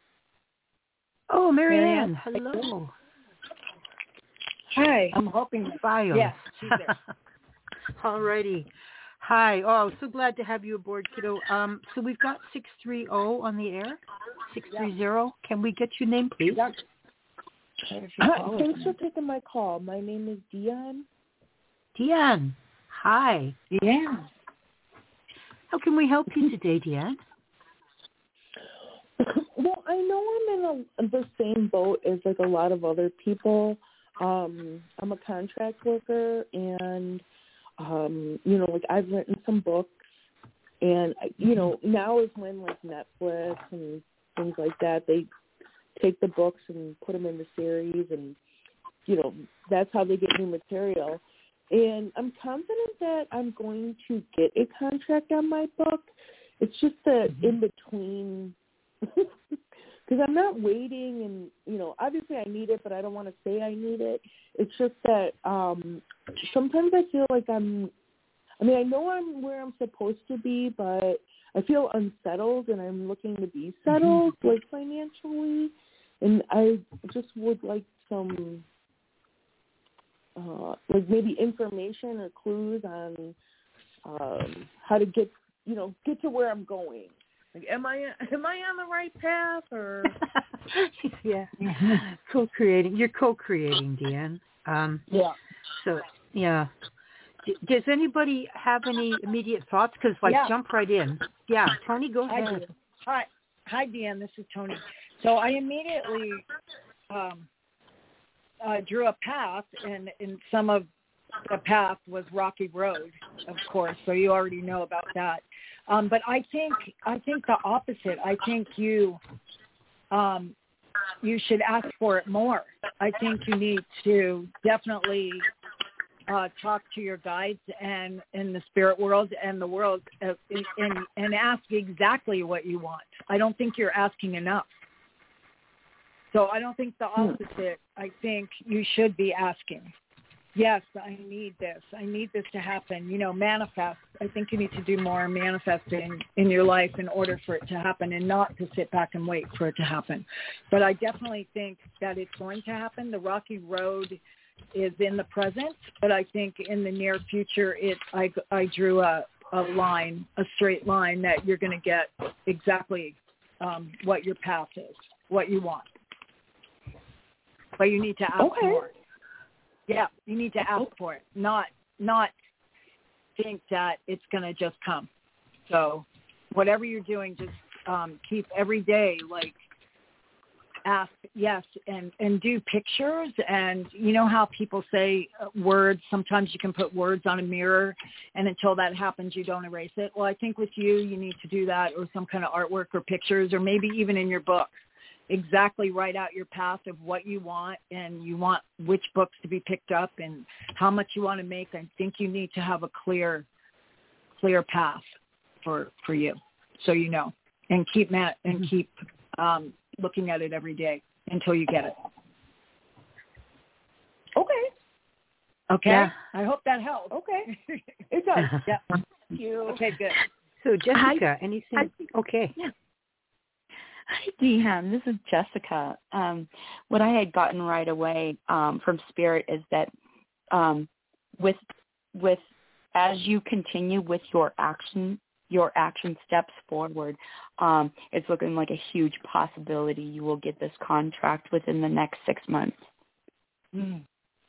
Oh, Marianne, Marianne. Hello. Hi. I'm hoping. Bios. Yes, she's there. All righty. Hi. Oh, so glad to have you aboard, kiddo. Um, so we've got six three zero on the air. six three zero. Yeah. Can we get your name, please? Yeah. Hi, thanks for taking my call. My name is Dion. Dion. Hi. Yeah. How can we help you today, Dion? Well, I know I'm in a, the same boat as like a lot of other people. Um, I'm a contract worker, and um, you know, like I've written some books, and you know, now is when like Netflix and things like that, they take the books and put them in the series, and you know, that's how they get new material. And I'm confident that I'm going to get a contract on my book. It's just that mm-hmm. in between, because I'm not waiting, and you know, obviously I need it, but I don't want to say I need it. It's just that um, sometimes I feel like I'm, I mean, I know I'm where I'm supposed to be, but I feel unsettled, and I'm looking to be settled, mm-hmm. like financially, and I just would like some, uh, like maybe information or clues on um, how to get, you know, get to where I'm going. Like, am I am I on the right path, or? Yeah, co-creating. You're co-creating, Deanne. Um, yeah. So yeah. D- does anybody have any immediate thoughts? Because like, yeah. jump right in. Yeah, Tony, go Hi, ahead. Hi, hi, Deanne. This is Tony. So I immediately um, uh, drew a path, and in some of the path was rocky road, of course. So you already know about that. Um, but I think I think the opposite. I think you um, you should ask for it more. I think you need to definitely uh, talk to your guides and in the spirit world and the world uh, and, and ask exactly what you want. I don't think you're asking enough. So I don't think the opposite. I think you should be asking. Yes, I need this. I need this to happen. You know, manifest. I think you need to do more manifesting in your life in order for it to happen, and not to sit back and wait for it to happen. But I definitely think that it's going to happen. The rocky road is in the present, but I think in the near future, it I, I drew a, a line, a straight line that you're going to get exactly um, what your path is, what you want. But you need to ask Okay. for it. Yeah, you need to ask for it, not not think that it's going to just come. So whatever you're doing, just um, keep every day, like, ask yes and, and do pictures. And you know how people say words, sometimes you can put words on a mirror and until that happens, you don't erase it. Well, I think with you, you need to do that, or some kind of artwork or pictures, or maybe even in your book. Exactly write out your path of what you want, and you want which books to be picked up and how much you want to make. I think you need to have a clear, clear path for, for you. So, you know, and keep ma- and keep um, looking at it every day until you get it. Okay. Okay. Yeah. I hope that helps. Okay. It does. Yeah. Thank you. Okay, good. So Jessica, Hi. anything? Hi. Okay. Yeah. Hi, Dehan. This is Jessica. Um, what I had gotten right away um, from Spirit is that um, with with as you continue with your action your action steps forward, um, it's looking like a huge possibility you will get this contract within the next six months. Mm.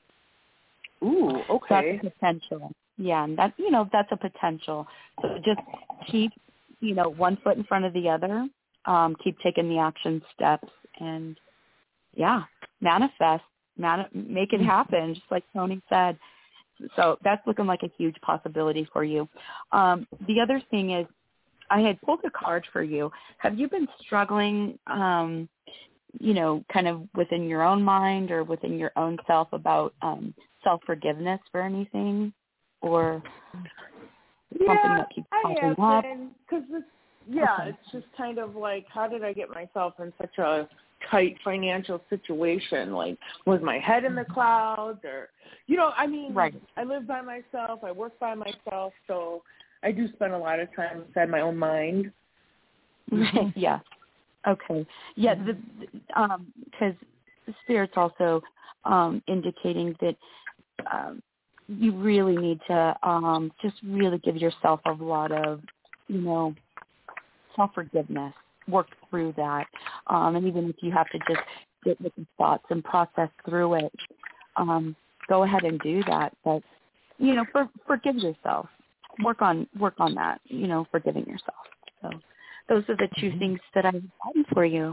Ooh, okay. That's a potential. Yeah, and that you know that's a potential. So just keep you know one foot in front of the other. Um, keep taking the action steps, and yeah, manifest, mani- make it happen, just like Tony said. So that's looking like a huge possibility for you. Um, the other thing is, I had pulled a card for you. Have you been struggling, um, you know, kind of within your own mind or within your own self about um, self-forgiveness for anything, or something Yeah, that keeps I popping have up? been, because yeah, Okay. it's just kind of like, how did I get myself in such a tight financial situation? Like, was my head in the clouds, or, you know, I mean, Right. I live by myself, I work by myself, so I do spend a lot of time inside my own mind. Right. Yeah. Okay. Yeah. The um because the Spirit's also um, indicating that um, you really need to um, just really give yourself a lot of, you know, self-forgiveness. Work through that, um, and even if you have to just get with the thoughts and process through it, um, go ahead and do that. But you know, for, forgive yourself. Work on work on that. You know, forgiving yourself. So those are the two things that I've gotten for you.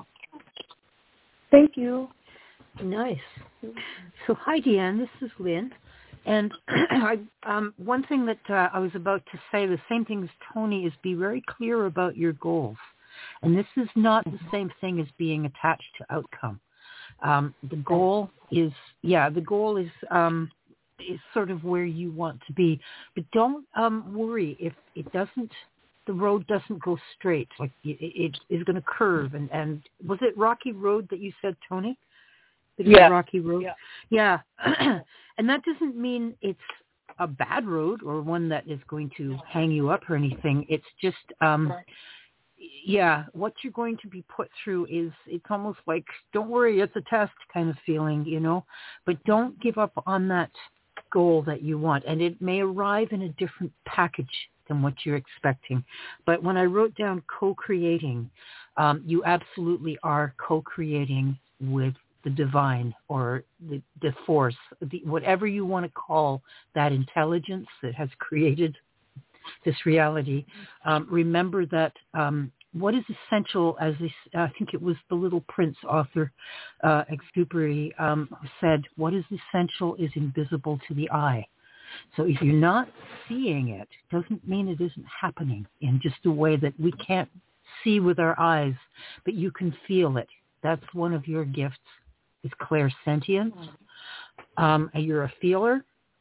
Thank you. Nice. So hi, Deanne. This is Lynn. And I, um, one thing that uh, I was about to say, the same thing as Tony, is be very clear about your goals. And this is not the same thing as being attached to outcome. Um, the goal is, yeah, the goal is um, is sort of where you want to be. But don't um, worry if it doesn't, the road doesn't go straight. Like it, it is going to curve. And, and was it Rocky Road that you said, Tony? Yeah. Rocky Road. Yeah. Yeah. And that doesn't mean it's a bad road or one that is going to hang you up or anything. It's just, um, yeah, what you're going to be put through is, it's almost like, don't worry, it's a test kind of feeling, you know, but don't give up on that goal that you want. And it may arrive in a different package than what you're expecting. But when I wrote down co-creating, um, you absolutely are co-creating with the divine, or the, the force, the, whatever you want to call that intelligence that has created this reality. Um, remember that um, what is essential, as this, I think it was the Little Prince author, uh, Exupery, um, said, what is essential is invisible to the eye. So if you're not seeing it, doesn't mean it isn't happening in just a way that we can't see with our eyes, but you can feel it. That's one of your gifts. Is clairsentience. Um, and you're a feeler.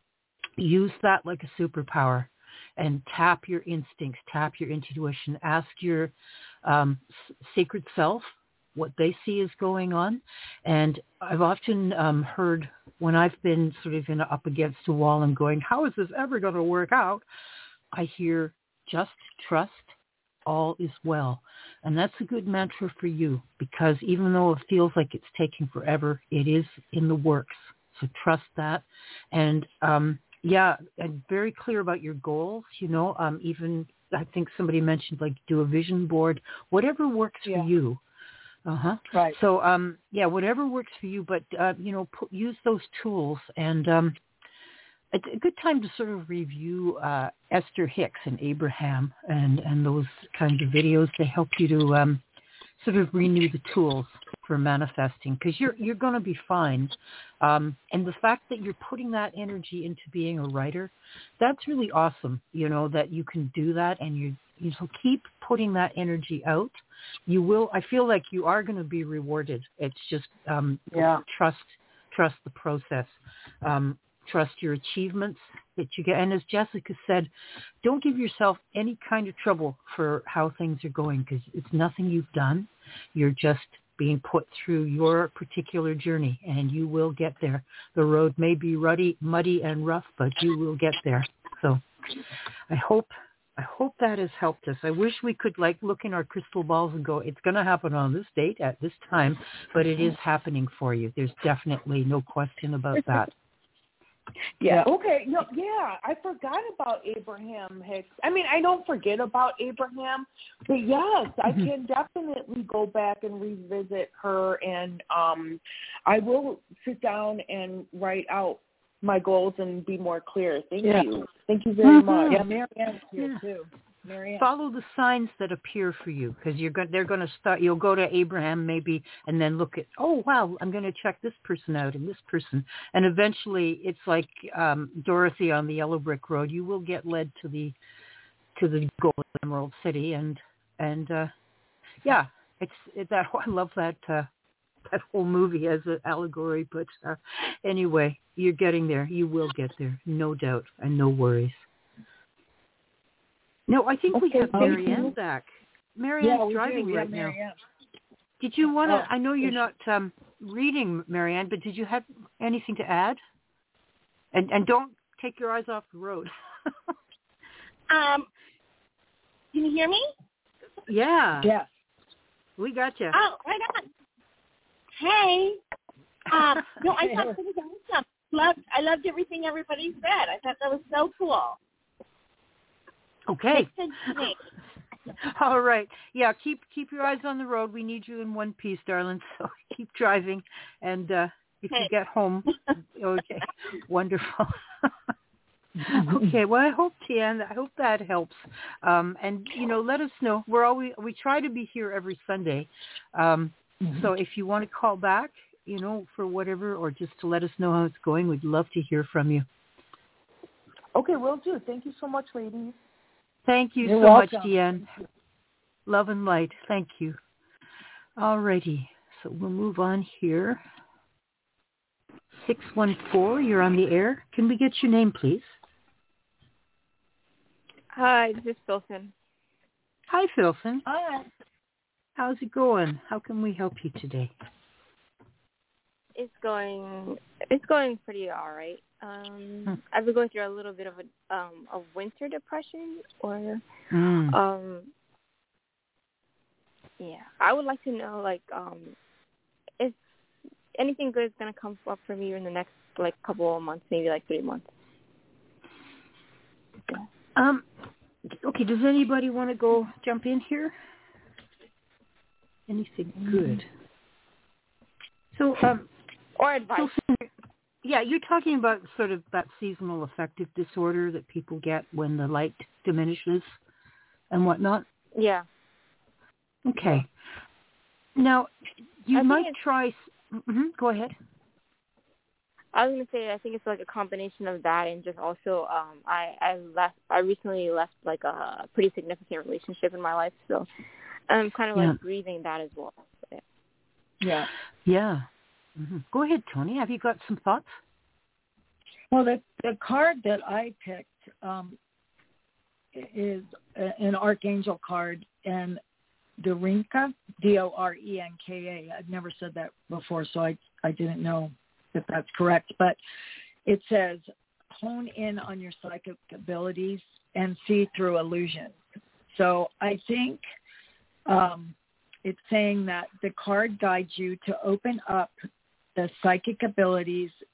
Use that like a superpower and tap your instincts, tap your intuition, ask your um, s- sacred self what they see is going on. And I've often um, heard when I've been sort of in a, up against a wall and going, how is this ever going to work out? I hear, just trust. All is well. And that's a good mantra for you, because even though it feels like it's taking forever, it is in the works. So trust that. And, um, yeah, and very clear about your goals, you know, um, even I think somebody mentioned like do a vision board, whatever works yeah. for you. Uh-huh. Right. So, um, yeah, whatever works for you, but, uh, you know, put, use those tools. And um, a, a good time to sort of review uh, Esther Hicks and Abraham and, and those kinds of videos. They help you to um, sort of renew the tools for manifesting, because you're you're going to be fine. Um, and the fact that you're putting that energy into being a writer, that's really awesome, you know, that you can do that, and you you so keep putting that energy out. You will, I feel like you are going to be rewarded. It's just um, yeah. trust, trust the process. Um, trust your achievements that you get. And as Jessica said, don't give yourself any kind of trouble for how things are going, because it's nothing you've done. You're just being put through your particular journey, and you will get there. The road may be ruddy, muddy and rough, but you will get there. So I hope I hope that has helped us. I wish we could like look in our crystal balls and go, it's going to happen on this date at this time, but it is happening for you. There's definitely no question about that. Yeah. Okay. No. Yeah. I forgot about Abraham Hicks. I mean, I don't forget about Abraham, but yes, I mm-hmm. can definitely go back and revisit her, and um, I will sit down and write out my goals and be more clear. Thank yeah. you. Thank you very mm-hmm. much. Yeah, Marianne's here yeah. too. Marianne. Follow the signs that appear for you, because you're go- they're going to start. You'll go to Abraham maybe, and then look at, oh wow, I'm going to check this person out and this person, and eventually it's like um, Dorothy on the Yellow Brick Road. You will get led to the to the Golden Emerald City, and and uh, yeah, it's it, that. I love that uh, that whole movie as an allegory. But uh, anyway, you're getting there. You will get there, no doubt, and no worries. No, I think okay, we have Marianne back. Marianne's yeah, driving do. right yeah, now. Marianne. Did you want to, oh, I know you're not um, reading, Marianne, but did you have anything to add? And and don't take your eyes off the road. um, can you hear me? Yeah. Yes. We got you. Oh, right on. Hey. Um, no, I thought that was awesome. Loved, I loved everything everybody said. I thought that was so cool. Okay. Me. All right. Yeah, keep keep your eyes on the road. We need you in one piece, darling. So keep driving, and uh, if hey. you get home, okay, wonderful. Okay. Well, I hope, Tian, I hope that helps. Um, and you know, let us know. We're always we try to be here every Sunday. Um, mm-hmm. So if you want to call back, you know, for whatever, or just to let us know how it's going, we'd love to hear from you. Okay, will do. Thank you so much, ladies. Thank you You're so welcome. much, Deanne. Love and light. Thank you. All righty. So we'll move on here. six one four, you're on the air. Can we get your name, please? Hi, this is Philson. Hi, Philson. Hi. How's it going? How can we help you today? It's going. It's going pretty all right. Um, hmm. I've been going through a little bit of a um, a winter depression, or mm. um, yeah. I would like to know, like, um, if anything good is gonna come up for me in the next like couple of months, maybe like three months. Yeah. Um. Okay. Does anybody want to go jump in here? Anything good? So, um, or advice. So, yeah, you're talking about sort of that seasonal affective disorder that people get when the light diminishes and whatnot? Yeah. Okay. Now, you I might try... Mm-hmm, go ahead. I was going to say, I think it's like a combination of that and just also um, I, I left, I recently left like a pretty significant relationship in my life, so I'm kind of yeah. like grieving that as well. Yeah. Yeah. Yeah. Mm-hmm. Go ahead, Tony. Have you got some thoughts? Well, the the card that I picked um, is an Archangel card, and Dorenka, D O R E N K A. I've never said that before, so I, I didn't know if that's correct. But it says, hone in on your psychic abilities and see through illusions. So I think um, it's saying that the card guides you to open up the psychic abilities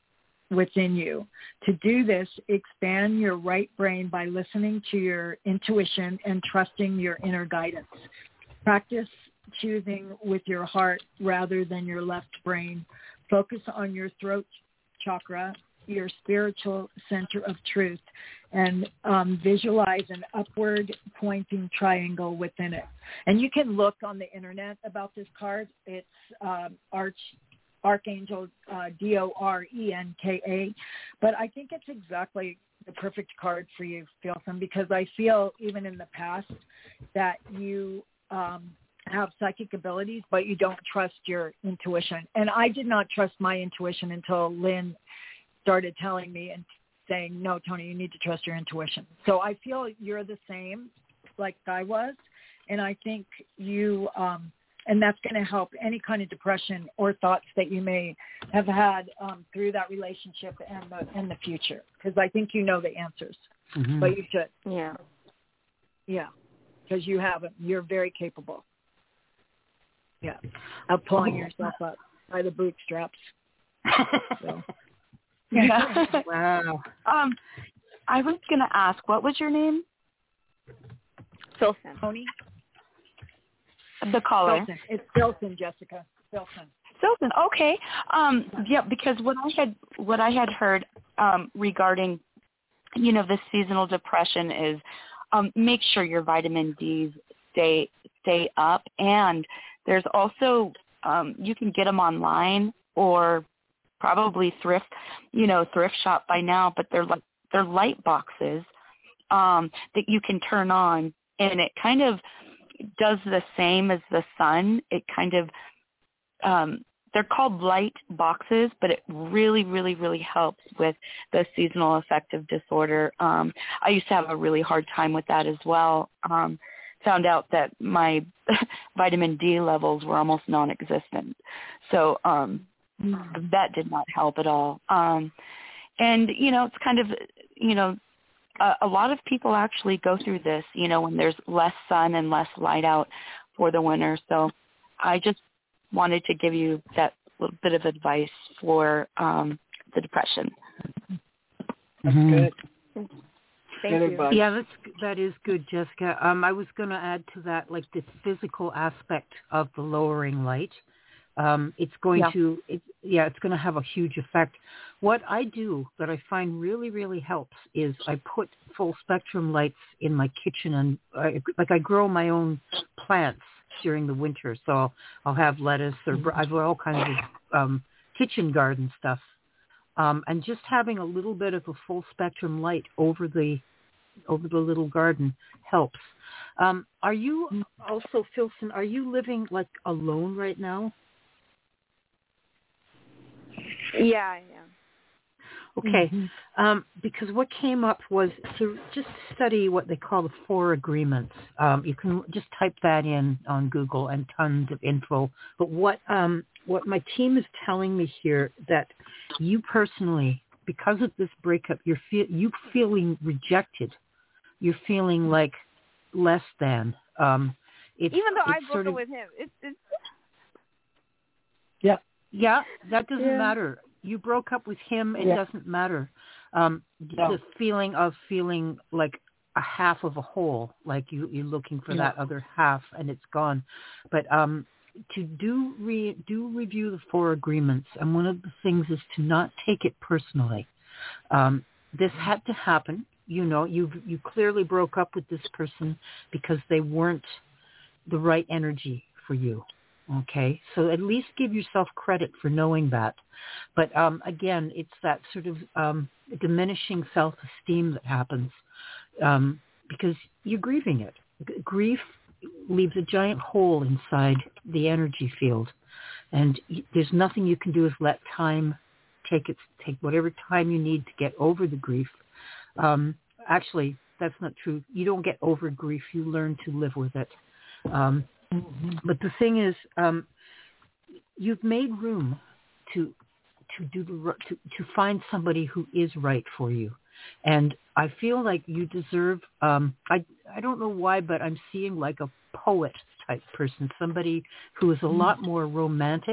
within you. To do this, expand your right brain by listening to your intuition and trusting your inner guidance. Practice choosing with your heart rather than your left brain. Focus on your throat chakra, your spiritual center of truth, and um, visualize an upward pointing triangle within it. And you can look on the internet about this card. It's um, Arch Archangel, uh, D O R E N K A. But I think it's exactly the perfect card for you, Filson, because I feel even in the past that you um, have psychic abilities, but you don't trust your intuition. And I did not trust my intuition until Lynn started telling me and saying, no, Toni, you need to trust your intuition. So I feel you're the same like I was. And I think you, um, and that's going to help any kind of depression or thoughts that you may have had um, through that relationship and the, in the future. Because I think you know the answers, mm-hmm. but you should. Yeah. Yeah. Because you haven't. You're very capable. Yeah. Of pulling yourself up by the bootstraps. So. Yeah. Wow. Um, I was going to ask, what was your name? Filson. Toni? The caller. Filson. It's Filson, Jessica. Filson. Filson. Okay. Um, yeah, because what I had what I had heard um, regarding, you know, this seasonal depression is um, make sure your vitamin D's stay stay up, and there's also um, you can get them online or probably thrift, you know, thrift shop by now, but they're like they're light boxes um, that you can turn on, and it kind of does the same as the sun. It kind of um, they're called light boxes, but it really, really, really helps with the seasonal affective disorder. Um, I used to have a really hard time with that as well. Um, found out that my vitamin D levels were almost non-existent. So um, that did not help at all. Um, and, you know, it's kind of, you know, a, a lot of people actually go through this, you know, when there's less sun and less light out for the winter. So I just wanted to give you that little bit of advice for um, the depression. That's mm-hmm. good. Thank good you. Advice. Yeah, that's, that is good, Jessica. Um, I was going to add to that, like the physical aspect of the lowering light. Um, it's going yeah. to, it's, yeah, it's going to have a huge effect. What I do that I find really, really helps is I put full spectrum lights in my kitchen, and I, like I grow my own plants during the winter, so I'll, I'll have lettuce or I've all kinds of um, kitchen garden stuff, um, and just having a little bit of a full spectrum light over the over the little garden helps. Um, are you also, Filson, are you living like alone right now? Yeah, I am. Okay, mm-hmm. um, because what came up was to just study what they call the four agreements. Um, you can just type that in on Google and tons of info. But what um, what my team is telling me here, that you personally, because of this breakup, you're fe- you feeling rejected. You're feeling like less than. Um, it's, Even though it's I broke sort up of, with him, it's, it's yeah, yeah, that doesn't yeah. matter. You broke up with him. It yeah. doesn't matter. Um, no. The feeling of feeling like a half of a whole, like you, you're looking for yeah. that other half, and it's gone. But um, to do re, do review the four agreements, and one of the things is to not take it personally. Um, this had to happen. You know, you you clearly broke up with this person because they weren't the right energy for you. Okay, so at least give yourself credit for knowing that. But um, again, it's that sort of um, diminishing self-esteem that happens um, because you're grieving it. Grief leaves a giant hole inside the energy field, and there's nothing you can do is let time take its take whatever time you need to get over the grief. Um, actually, that's not true. You don't get over grief; you learn to live with it. Um, But the thing is, um, you've made room to to do the to, to find somebody who is right for you, and I feel like you deserve. Um, I I don't know why, but I'm seeing like a poet type person, somebody who is a lot more romantic,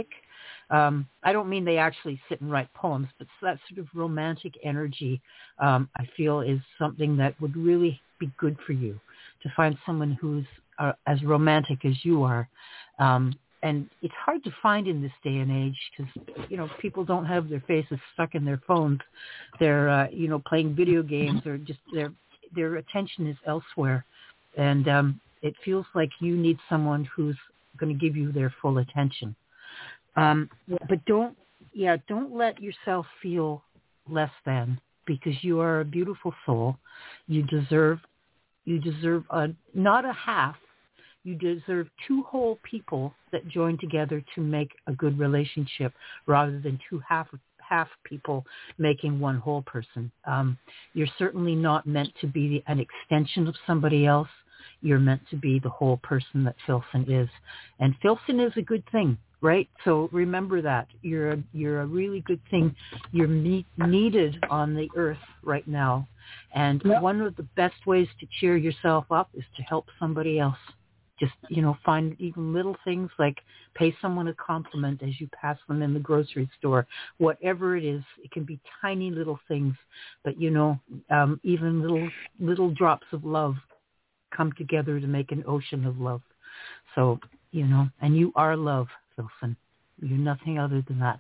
Um, I don't mean they actually sit and write poems, but that sort of romantic energy, um, I feel, is something that would really be good for you, to find someone who's uh, as romantic as you are. Um, and it's hard to find in this day and age because, you know, people don't have their faces stuck in their phones. They're, uh, you know, playing video games, or just their their attention is elsewhere. And um, it feels like you need someone who's going to give you their full attention. Um, yeah. But don't, yeah, don't let yourself feel less than, because you are a beautiful soul. You deserve, you deserve a, not a half. You deserve two whole people that join together to make a good relationship, rather than two half half people making one whole person. Um, you're certainly not meant to be an extension of somebody else. You're meant to be the whole person that Philson is. And Philson is a good thing, right? So remember that. You're a, you're a really good thing. You're me- needed on the earth right now. And yep. One of the best ways to cheer yourself up is to help somebody else. Just, you know, find even little things like pay someone a compliment as you pass them in the grocery store. Whatever it is, it can be tiny little things, but, you know, um, even little little drops of love come together to make an ocean of love. So, you know, and you are love, Philson. You're nothing other than that.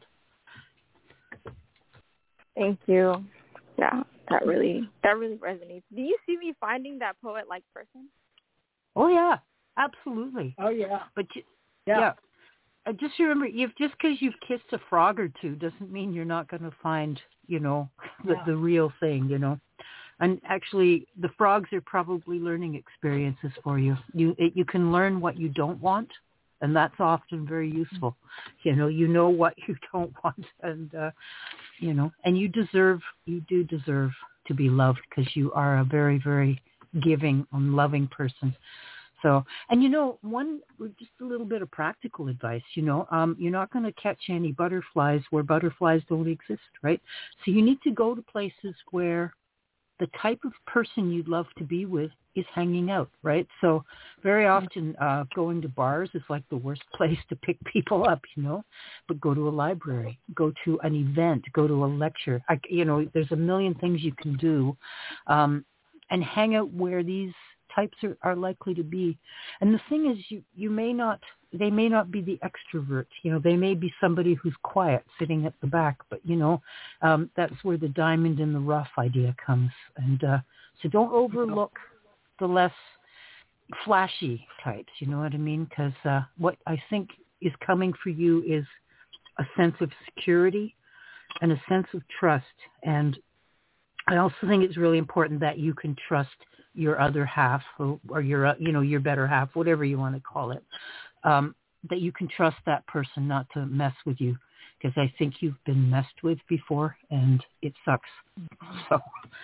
Thank you. Yeah, that really that really resonates. Do you see me finding that poet-like person? Oh yeah. Absolutely. Oh yeah. But you, yeah, yeah. Uh, just remember, you've just because you've kissed a frog or two doesn't mean you're not going to find, you know, the, yeah. the real thing. You know, and actually, the frogs are probably learning experiences for you. You it, you can learn what you don't want, and that's often very useful. You know, you know what you don't want, and uh, you know, and you deserve, you do deserve to be loved, because you are a very, very giving and loving person. So, and you know, one, just a little bit of practical advice, you know, um, you're not going to catch any butterflies where butterflies don't exist, right? So you need to go to places where the type of person you'd love to be with is hanging out, right? So very often uh, going to bars is like the worst place to pick people up, you know, but go to a library, go to an event, go to a lecture. I, you know, there's a million things you can do, um, and hang out where these types are, are likely to be. And the thing is, you, you may not, they may not be the extrovert, you know, they may be somebody who's quiet sitting at the back, but you know, um, that's where the diamond in the rough idea comes. And uh, so don't overlook the less flashy types, you know what I mean? Because uh, what I think is coming for you is a sense of security and a sense of trust. And I also think it's really important that you can trust your other half, or, or your, you know, your better half, whatever you want to call it, um, that you can trust that person not to mess with you, because I think you've been messed with before and it sucks. So,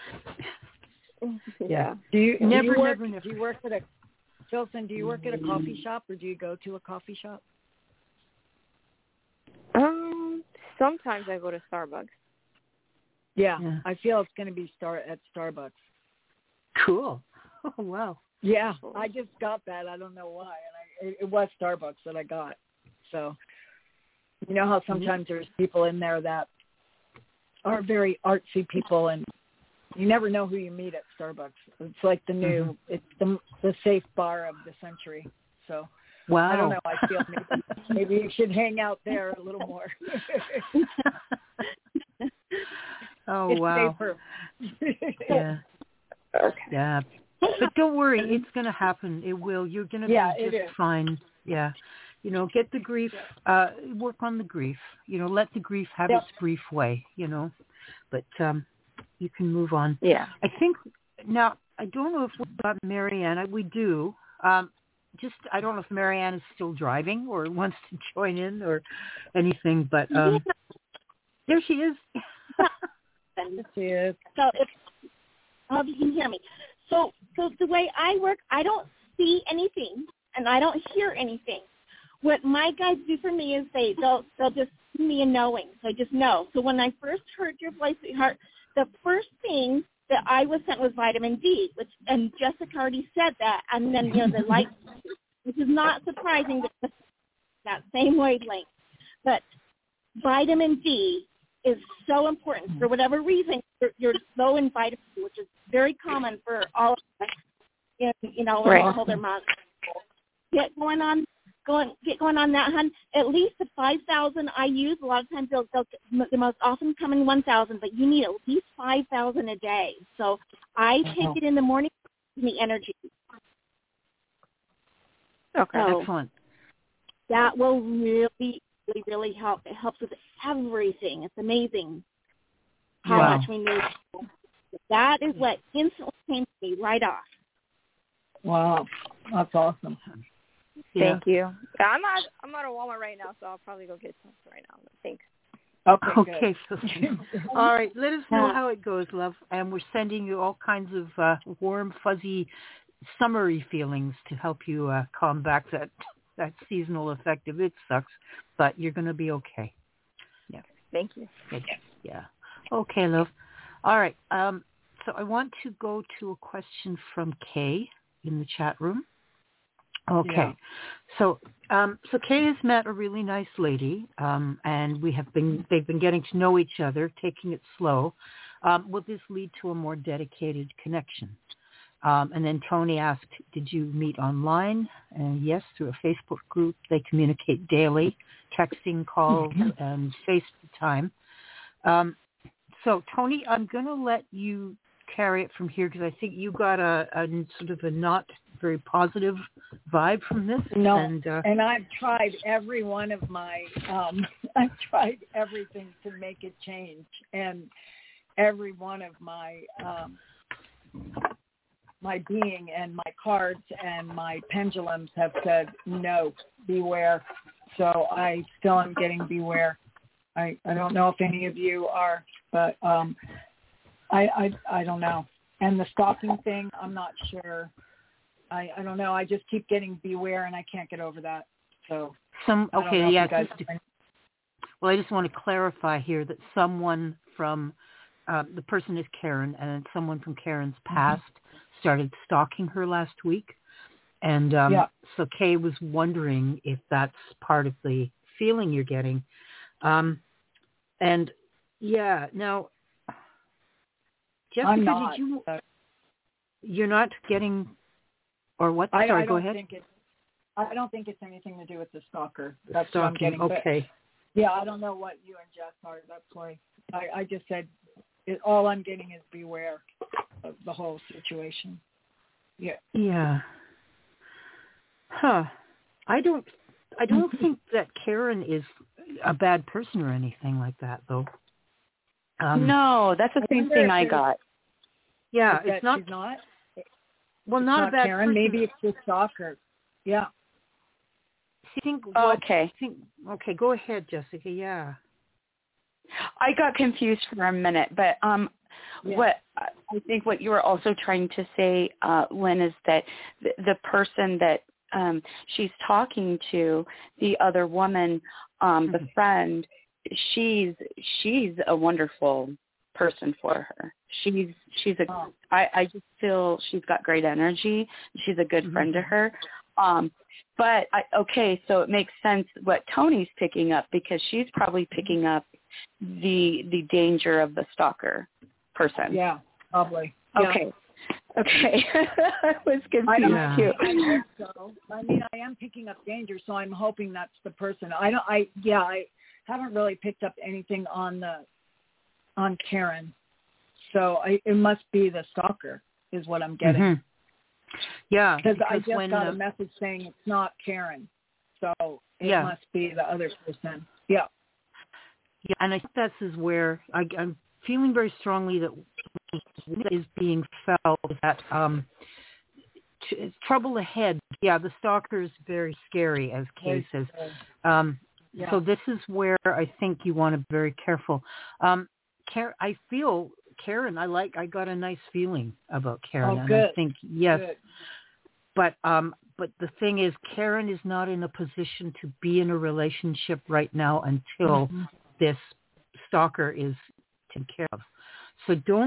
yeah. Do you never, do you work, never, never. Do you work at a, Philson, do you work at a coffee shop, or do you go to a coffee shop? Um, sometimes I go to Starbucks. Yeah, yeah. I feel it's going to be star at Starbucks. Cool. Oh, wow. Yeah, I just got that. I don't know why. And I, it, it was Starbucks that I got. So, you know how sometimes mm-hmm. there's people in there that are very artsy people, and you never know who you meet at Starbucks. It's like the new, mm-hmm. it's the, the safe bar of the century. So, wow. I don't know. I feel maybe, maybe you should hang out there a little more. Oh, it's wow. safer. Yeah. Okay. Yeah. But don't worry, it's going to happen. It will. You're going to yeah, be just fine. Yeah. You know, get the grief, uh, work on the grief. You know, let the grief have yep. its brief way, you know. But um, you can move on. Yeah. I think, now, I don't know if we've got Marianne. We do. Um, just, I don't know if Marianne is still driving or wants to join in or anything, but um, yeah. There she is. There she is. So if, I hope you can hear me. So, so the way I work, I don't see anything and I don't hear anything. What my guides do for me is they they'll they'll just give me a knowing. So I just know. So when I first heard your voice, sweetheart, the first thing that I was sent was vitamin D, which and Jessica already said that. And then you know the light, which is not surprising that that same wavelength. But vitamin D is so important. For whatever reason, you're, you're low in vitamin D, which is very common for all of us in, you know, right. in older months. Get going on, going, get going on that, hun. At least the five thousand I use. A lot of times they'll, they'll the most often come in one thousand, but you need at least five thousand a day. So I take it in the morning, give me energy. Okay, so excellent. That will really, really, really help. It helps with everything. It's amazing how wow. much we need. That is what instantly came to me right off. Wow, that's awesome. Yeah. Thank you. Yeah, I'm not. I'm not at Walmart right now, so I'll probably go get some right now. Thanks. Okay. Okay. So, all right. Let us know how it goes, love. And we're sending you all kinds of uh, warm, fuzzy, summery feelings to help you uh, combat that that seasonal effect. Of it sucks, but you're going to be okay. Yeah. Thank you. Okay. Yeah. Okay, love. All right. Um, so I want to go to a question from Kay in the chat room. Okay. Yeah. So, um, so Kay has met a really nice lady, um, and we have been, they've been getting to know each other, taking it slow. Um, will this lead to a more dedicated connection? Um, and then Tony asked, did you meet online? And yes, through a Facebook group. They communicate daily, texting, calls, and FaceTime. Um, so, Tony, I'm going to let you carry it from here because I think you got a, a sort of a not very positive vibe from this. No, and, uh, and I've tried every one of my, um, I've tried everything to make it change, and every one of my, um, my being and my cards and my pendulums have said, no, beware. So I still am getting beware. I, I don't know if any of you are, but um, I, I I don't know. And the stalking thing, I'm not sure. I, I don't know. I just keep getting beware, and I can't get over that. So some okay, yeah. Guys well, I just want to clarify here that someone from uh, the person is Karen, and someone from Karen's past mm-hmm. started stalking her last week, and um, yeah. so Kay was wondering if that's part of the feeling you're getting. Um, and yeah, now, Jessica, I'm not, did you? Uh, you're not getting, or what? I, Sorry, I go don't ahead. Think it, I don't think it's anything to do with the stalker. That's Stalking, what I'm getting. okay. But, yeah, I don't know what you and Jess are. That's why I, I just said it, all I'm getting is beware of the whole situation. Yeah. Yeah. Huh. I don't. I don't think that Karen is a bad person or anything like that, though. Um, no, that's the same thing I got. Yeah, it's not. She's not. Well, it's not, not a bad Karen. person. Maybe it's the stalker. Yeah. I think. Oh, what, okay. Think, okay, go ahead, Jessica. Yeah. I got confused for a minute, but um, yeah. what I think what you were also trying to say, uh, Lynn, is that the, the person that um, she's talking to, the other woman, um, the mm-hmm. friend, she's she's a wonderful person for her. She's she's a oh. I, I just feel she's got great energy. She's a good mm-hmm. friend to her. Um, but I, okay, so it makes sense what Tony's picking up because she's probably picking up the the danger of the stalker person. Yeah, probably. Okay. Yeah. Okay. I was confused I yeah. too. I hope so. I mean, I am picking up danger, so I'm hoping that's the person. I don't. I yeah. I haven't really picked up anything on the on Karen, so I, it must be the stalker is what I'm getting. Mm-hmm. Yeah, because I just when, got uh, a message saying it's not Karen, so it yeah. must be the other person. Yeah. Yeah, and I think this is where I, I'm feeling very strongly that what is being felt is that um, t- trouble ahead. Yeah, the stalker is very scary, as Kay says. Um, yeah. So this is where I think you want to be very careful. Um, Karen, I feel Karen. I like. I got a nice feeling about Karen, oh, and good. I think yes. Good. But um, but the thing is, Karen is not in a position to be in a relationship right now until. Mm-hmm. This stalker is taken care of. So don't,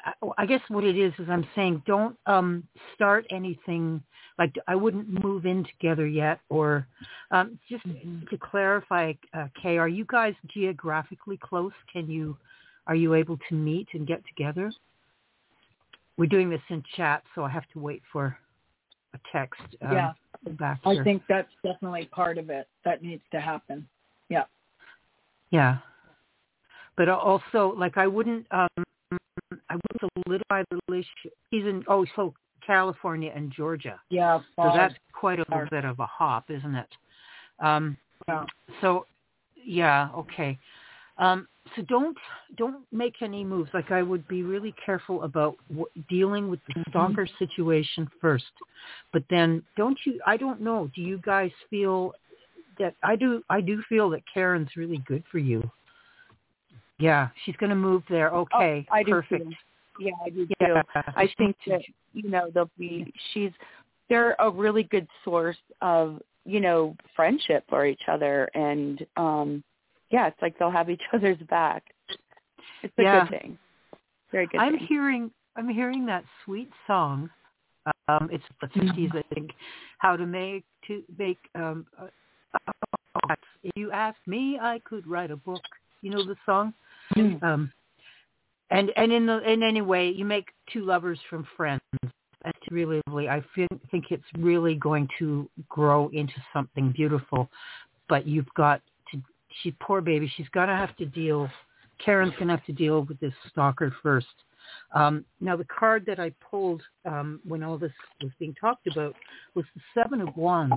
I, I guess what it is is I'm saying don't um, start anything. Like I wouldn't move in together yet, or um, just mm-hmm. to clarify, uh, Kay, are you guys geographically close? Can you, are you able to meet and get together? We're doing this in chat, so I have to wait for a text. Um, yeah, back I here. think that's definitely part of it that needs to happen. Yeah. Yeah. But also, like, I wouldn't, um, I wouldn't solidify the relationship. He's in, oh, so California and Georgia. Yeah. So that's quite a little bit of a hop, isn't it? Um, yeah. So, yeah, okay. Um, so don't don't make any moves. Like, I would be really careful about w- dealing with the stalker mm-hmm. situation first. But then, don't you? I don't know. Do you guys feel that I do? I do feel that Karen's really good for you. Yeah, she's going to move there. Okay, oh, I do perfect. Too. Yeah, I do yeah. too. I think that you know they'll be. She's they're a really good source of you know friendship for each other, and um, yeah, it's like they'll have each other's back. It's a yeah. good thing. Very good. I'm thing. hearing. I'm hearing that sweet song. Um, it's the fifties, I think. How to make to make. Um, uh, if you ask me, I could write a book. You know the song. Mm. Um, and and in the in any way, you make two lovers from friends. That's really, really. I feel, think it's really going to grow into something beautiful. But you've got to. She poor baby. She's gonna have to deal. Karen's gonna have to deal with this stalker first. Um, now, the card that I pulled um, when all this was being talked about was the Seven of Wands,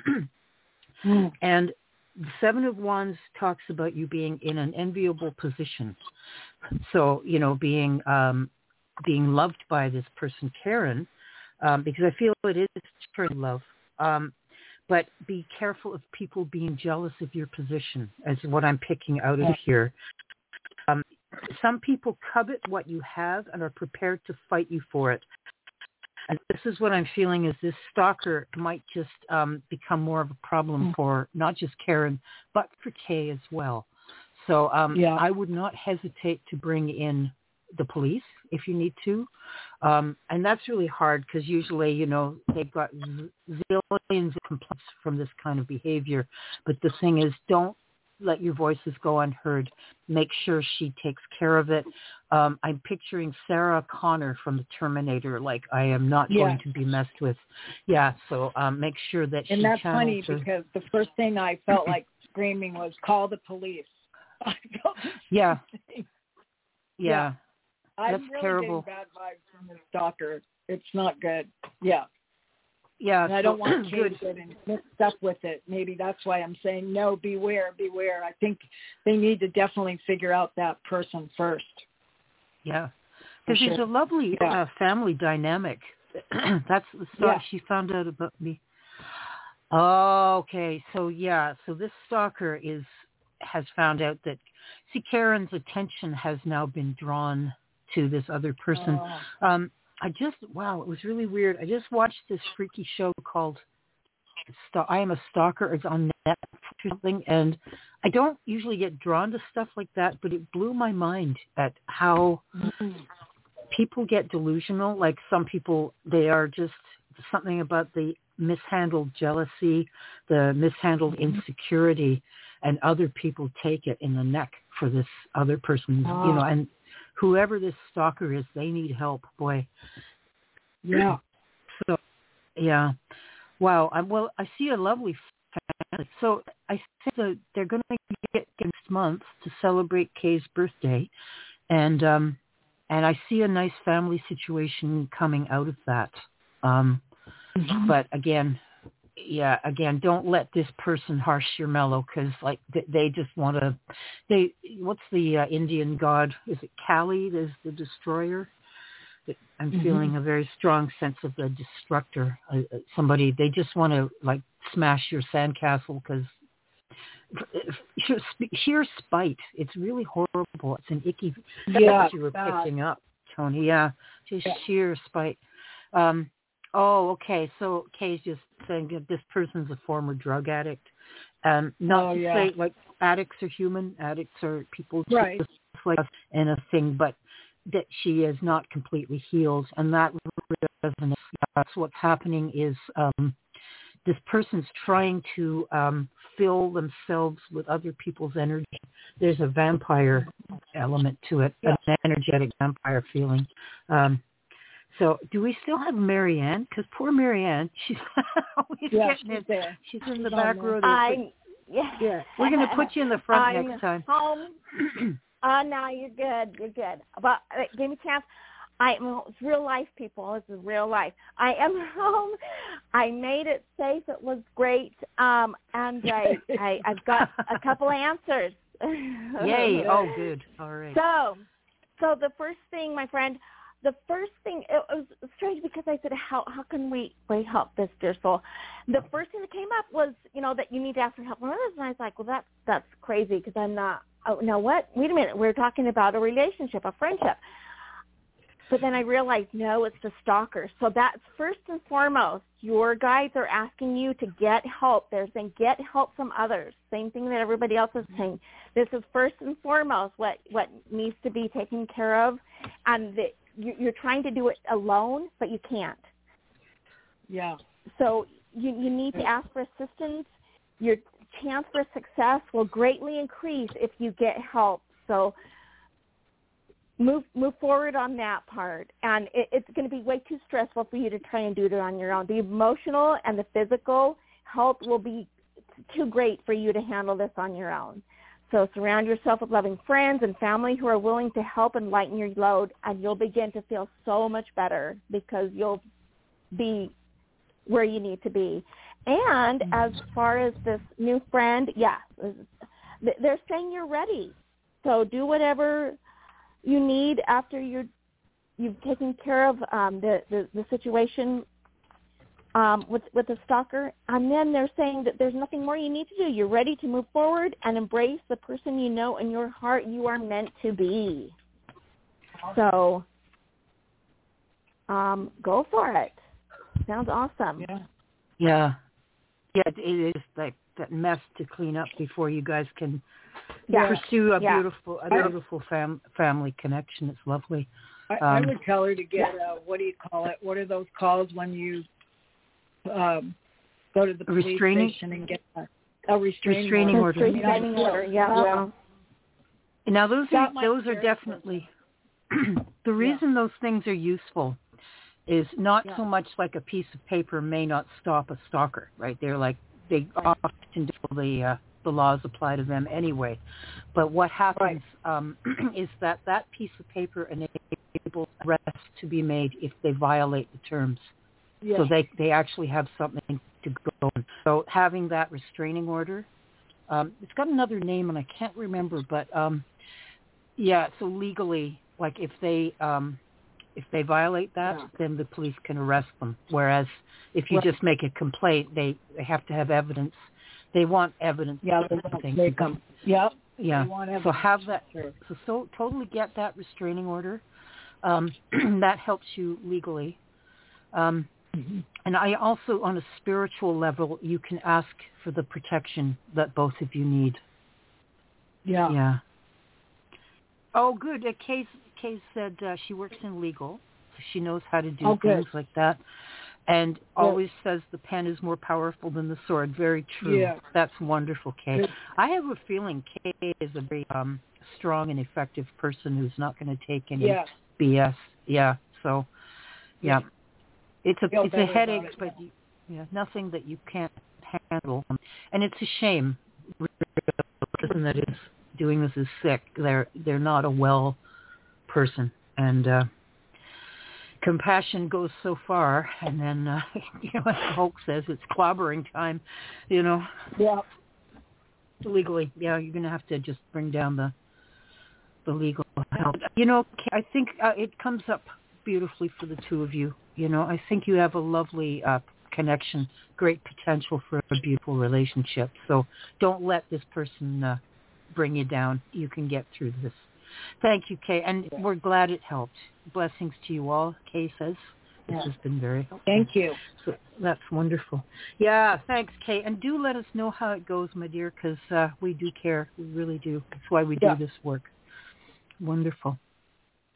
mm. and the Seven of Wands talks about you being in an enviable position. So, you know, being um, being loved by this person, Karen, um, because I feel it is true love. Um, but be careful of people being jealous of your position, as what I'm picking out of here. Um, some people covet what you have and are prepared to fight you for it. And this is what I'm feeling is this stalker might just um, become more of a problem for not just Karen, but for Kay as well. So um, yeah. I would not hesitate to bring in the police if you need to. Um, and that's really hard because usually, you know, they've got zillions of complaints from this kind of behavior. But the thing is, don't let your voices go unheard. Make sure she takes care of it. Um, I'm picturing Sarah Connor from the Terminator, like I am not yeah. going to be messed with. Yeah, so um, make sure that and she that's channels funny her. Because the first thing I felt like screaming was call the police. I felt yeah. yeah. Yeah. I'm That's really terrible. getting bad vibes from the stalker. It's not good. Yeah. Yeah, and I so, don't want Kay good. to get mixed up with it. Maybe that's why I'm saying no, beware, beware. I think they need to definitely figure out that person first. Yeah, because sure. there's a lovely yeah. uh, family dynamic. That's the stuff yeah. she found out about me. Oh, okay, so yeah, so this stalker is has found out that, see, Karen's attention has now been drawn to this other person. Oh. Um, I just, wow, it was really weird. I just watched this freaky show called I Am a Stalker. It's on Netflix or something, and I don't usually get drawn to stuff like that, but it blew my mind at how mm. people get delusional. Like some people, they are just something about the mishandled jealousy, the mishandled insecurity, and other people take it in the neck for this other person, oh. you know, and whoever this stalker is, they need help, boy. Yeah. So, yeah. Wow. I, well, I see a lovely family. So I think that they're going to get next month to celebrate Kay's birthday, and um, and I see a nice family situation coming out of that. Um, mm-hmm. But again, yeah, again, don't let this person harsh your mellow because, like, they, they just want to. They what's the uh, Indian god? Is it Kali? Is the destroyer? I'm mm-hmm. feeling a very strong sense of the destructor. Uh, somebody they just want to like smash your sandcastle because sheer, sheer spite. It's really horrible. It's an icky. Yeah, you were bad. picking up, Tony. Yeah, just yeah. sheer spite. Um, Oh, okay. So Kay's just saying that this person's a former drug addict. Um, not oh, to yeah. say like addicts are human, addicts are people right. just like us and a thing, but that she is not completely healed, and that resonates. That's what's happening is um, this person's trying to um, fill themselves with other people's energy. There's a vampire element to it, yeah. An energetic vampire feeling. Um, so do we still have Marianne? Because poor Marianne, she's always yeah, getting she's it. There. She's in the back row. I, yeah. yeah. We're going to put you in the front I'm next time. Home. Uh, no, you're good. You're good. But uh, give me a chance. I, it's real life, people. This is real life. I am home. I made it safe. It was great. Um, and I, I, I've got a couple answers. Yay. Oh, good. All right. So, so the first thing, my friend, the first thing, it was strange because I said, how how can we, we help this dear soul? The first thing that came up was, you know, that you need to ask for help from others. And I was like, well, that's, that's crazy because I'm not, oh, now what? Wait a minute. We're talking about a relationship, a friendship. But then I realized, no, it's the stalker. So that's first and foremost. Your guides are asking you to get help. They're saying get help from others. Same thing that everybody else is saying. This is first and foremost what, what needs to be taken care of. And the, you, you're trying to do it alone, but you can't. Yeah. So you, you need to ask for assistance. Your chance for success will greatly increase if you get help. So Move move forward on that part, and it, it's going to be way too stressful for you to try and do it on your own. The emotional and the physical health will be too great for you to handle this on your own. So surround yourself with loving friends and family who are willing to help and lighten your load, and you'll begin to feel so much better because you'll be where you need to be. And as far as this new friend, yes, they're saying you're ready. So do whatever you need after you're, you've taken care of um, the, the, the situation um, with, with the stalker. And then they're saying that there's nothing more you need to do. You're ready to move forward and embrace the person you know in your heart you are meant to be. So um, go for it. Sounds awesome. Yeah. Yeah. Yeah, it is like that mess to clean up before you guys can yeah. pursue a yeah. beautiful, a beautiful fam- family connection. It's lovely. I, um, I would tell her to get uh, what do you call it? What are those calls when you um, go to the police restraining? station and get a, a restraining, restraining order? order. Restraining order. Yeah. yeah. Now those that are those are definitely the reason yeah. those things are useful is not yeah. so much like a piece of paper may not stop a stalker, right? They're like they often do the uh, the laws apply to them anyway. But what happens right. um, is that that piece of paper enables arrests to be made if they violate the terms. Yeah. So they, they actually have something to go on. So having that restraining order, um, it's got another name and I can't remember, but um, yeah, so legally, like if they um, if they violate that, yeah. then the police can arrest them. Whereas if you right. just make a complaint, they, they have to have evidence. They want evidence. Yeah, they they come. Yep. Yeah. They want so have that. Sure. So, so totally get that restraining order. Um, that helps you legally. Um, mm-hmm. And I also, on a spiritual level, you can ask for the protection that both of you need. Yeah. Yeah. Oh, good. Uh, Kay, Kay said uh, she works in legal, so she knows how to do oh, things good. like that. And yes. always says the pen is more powerful than the sword. Very true. Yeah. That's wonderful, Kay. Good. I have a feeling Kay is a very um, strong and effective person who's not going to take any yeah. B S. Yeah. So, yeah, it's a it's a headache, it. but you, yeah, nothing that you can't handle. And it's a shame, the person that is doing this is sick. They're they're not a well person, and. uh Compassion goes so far, and then, uh, you know, as Hulk says, it's clobbering time, you know. Yeah. Legally, yeah, you're going to have to just bring down the the legal help. You know, I think uh, it comes up beautifully for the two of you. You know, I think you have a lovely uh, connection, great potential for a beautiful relationship. So don't let this person uh, bring you down. You can get through this. Thank you, Kay, and we're glad it helped. Blessings to you all, Kay says. This yeah. has been very helpful. Thank you. So that's wonderful. Yeah, thanks, Kay. And do let us know how it goes, my dear, because uh, we do care. We really do. That's why we yeah. do this work. Wonderful.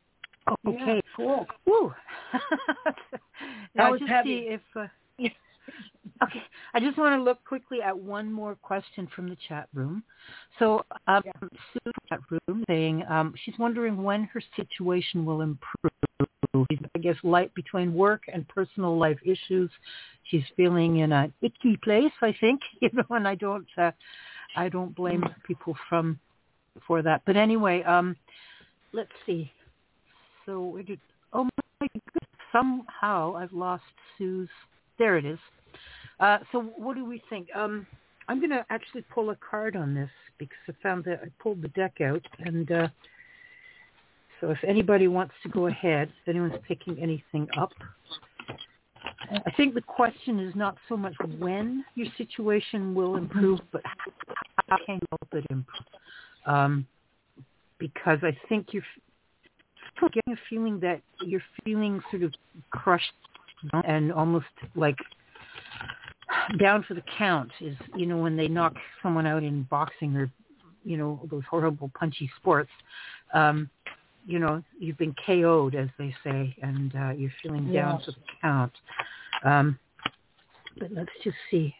Oh, okay. Yeah, cool. Woo. That Now was just heavy. see if. Uh, okay, I just want to look quickly at one more question from the chat room. So, um, Yeah. Sue chat room saying um, she's wondering when her situation will improve. I guess light between work and personal life issues. She's feeling in an icky place, I think. You know, and I don't, uh, I don't blame people from for that. But anyway, um, let's see. So, where did, oh my goodness, somehow I've lost Sue's. There it is. Uh, so, what do we think? Um, I'm going to actually pull a card on this because I found that I pulled the deck out, and uh, so if anybody wants to go ahead, if anyone's picking anything up, I think the question is not so much when your situation will improve, but how can you help it improve? Um, because I think you're getting a feeling that you're feeling sort of crushed and almost like down for the count is, you know, when they knock someone out in boxing or, you know, those horrible punchy sports. Um, you know, you've been K O'd, as they say, and uh, you're feeling down Yeah. for the count. Um, but let's just see.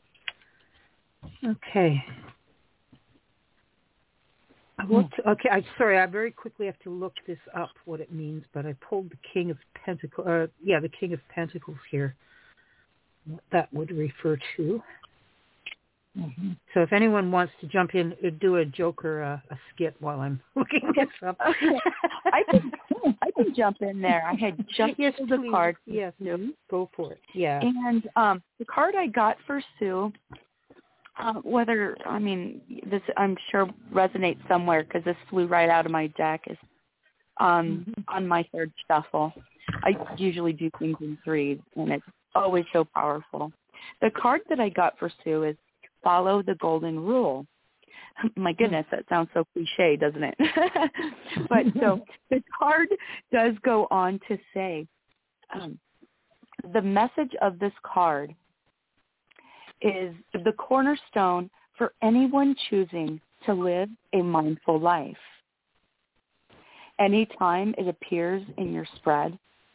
Okay. I want to, okay, I sorry, I very quickly have to look this up, what it means, but I pulled the King of Pentacles, uh, yeah, the King of Pentacles here, what that would refer to. Mm-hmm. So if anyone wants to jump in, uh, do a joke or a, a skit while I'm looking this up. Okay. I can I can jump in there. I had jumped yes, the please. card. Yes, Sue. Go for it. Yeah. And um, the card I got for Sue, uh, whether, I mean, this I'm sure resonates somewhere because this flew right out of my deck, is um, mm-hmm. on my third shuffle. I usually do things in threes, and it's always so powerful. The card that I got for Sue is Follow the Golden Rule. My goodness, that sounds so cliche, doesn't it? But so the card does go on to say, um, the message of this card is the cornerstone for anyone choosing to live a mindful life. Anytime it appears in your spread,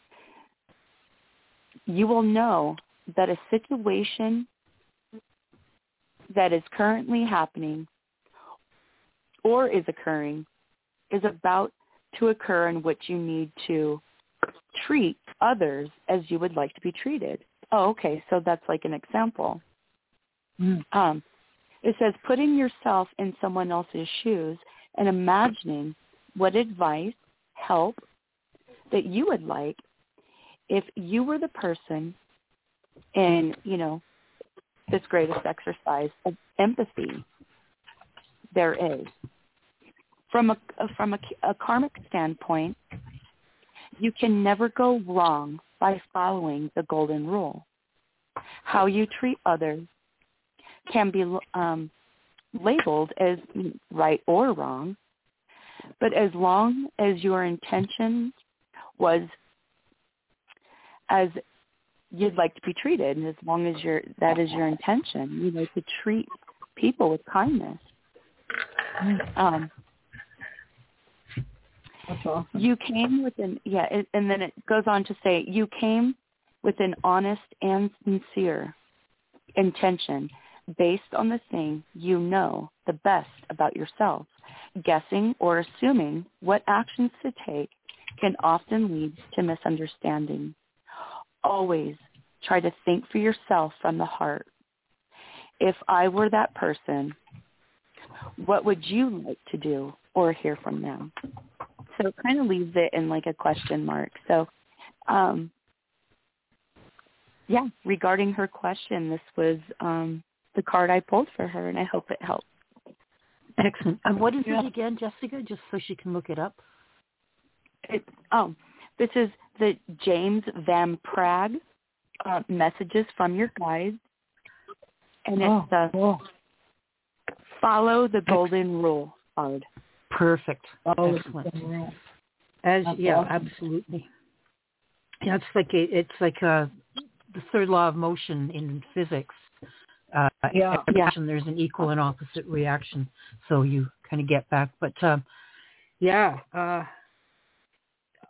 you will know that a situation that is currently happening or is occurring is about to occur in which you need to treat others as you would like to be treated. Oh, okay, so that's like an example. Mm. Um, it says putting yourself in someone else's shoes and imagining what advice, help that you would like if you were the person in, you know, this greatest exercise of empathy there is. From a from a, a karmic standpoint, you can never go wrong by following the golden rule. How you treat others can be um, labeled as right or wrong, but as long as your intention was as you'd like to be treated, and as long as your that is your intention, you know, to treat people with kindness. Um, That's awesome. You came with an yeah, it, and then it goes on to say you came with an honest and sincere intention based on the thing you know the best about yourself. Guessing or assuming what actions to take can often lead to misunderstanding. Always try to think for yourself from the heart. If I were that person, what would you like to do or hear from them? So it kind of leaves it in like a question mark. So, um, yeah, regarding her question, this was um, the card I pulled for her, and I hope it helped. Excellent. And what is yeah. it again, Jessica, just so she can look it up? It, oh, this is the James Van Praagh uh, Messages from Your Guides, and it's oh, the cool. Follow the Golden Rule card. Perfect. Oh, excellent. As That's yeah, awesome. absolutely. Yeah, it's like a, it's like a, the third law of motion in physics. Uh, yeah, yeah. There's an equal and opposite reaction, so you kind of get back. But um, yeah, uh,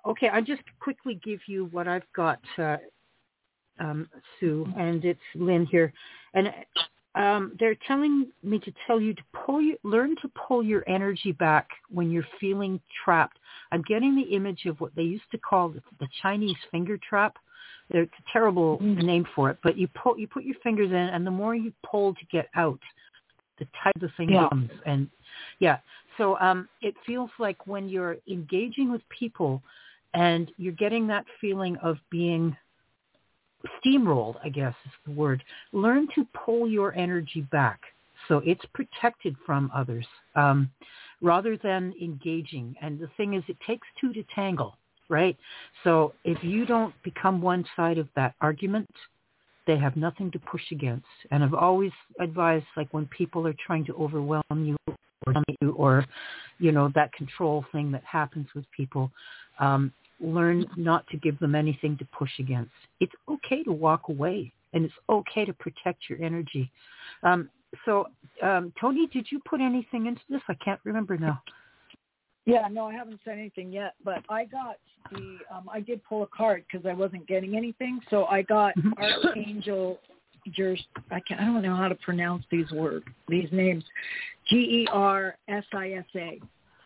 okay, I'll just quickly give you what I've got, uh, um, Sue, and it's Lynn here. And um, they're telling me to tell you to pull your, learn to pull your energy back when you're feeling trapped. I'm getting the image of what they used to call the, the Chinese finger trap. It's a terrible mm. name for it, but you pull, you put your fingers in, and the more you pull to get out, the tighter the thing yeah. becomes. And yeah, so um, it feels like when you're engaging with people and you're getting that feeling of being steamrolled, I guess is the word, learn to pull your energy back so it's protected from others um, rather than engaging. And the thing is, it takes two to tangle, right? So if you don't become one side of that argument, they have nothing to push against. And I've always advised, like when people are trying to overwhelm you or, you or you know, that control thing that happens with people, um, learn not to give them anything to push against. It's okay to walk away, and it's okay to protect your energy. Um, so, um, Tony, did you put anything into this? I can't remember now. Yeah, no, I haven't said anything yet, but I got the, um, I did pull a card because I wasn't getting anything. So I got Archangel, Jer- I, can't, I don't know how to pronounce these words, these names, G E R S I S A.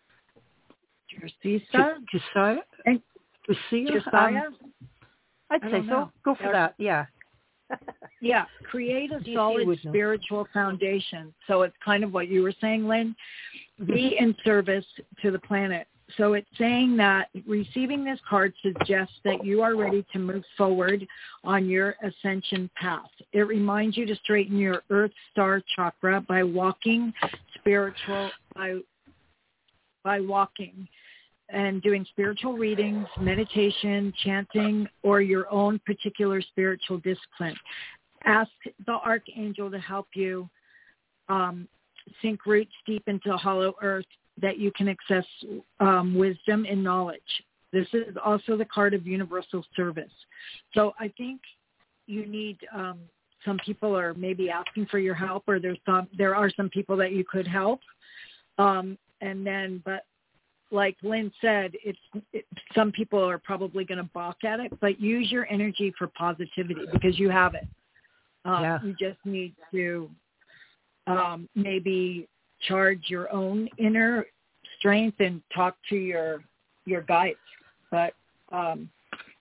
Jersisa? Josiah? And Josiah? Um, I'd say so. Go for that, yeah. Yeah, create a solid spiritual foundation. So it's kind of what you were saying, Lynn. Be in service to the planet. So it's saying that receiving this card suggests that you are ready to move forward on your ascension path. It reminds you to straighten your Earth Star chakra by walking spiritual, by, by walking and doing spiritual readings, meditation, chanting, or your own particular spiritual discipline. Ask the Archangel to help you um, sink roots deep into hollow earth that you can access um, wisdom and knowledge. This is also the card of universal service. So I think you need, um, some people are maybe asking for your help, or there's some, there are some people that you could help. Um, and then, but like Lynn said, it's it, some people are probably going to balk at it, but use your energy for positivity because you have it. Um, yeah. You just need to um, maybe charge your own inner strength and talk to your your guides. But um,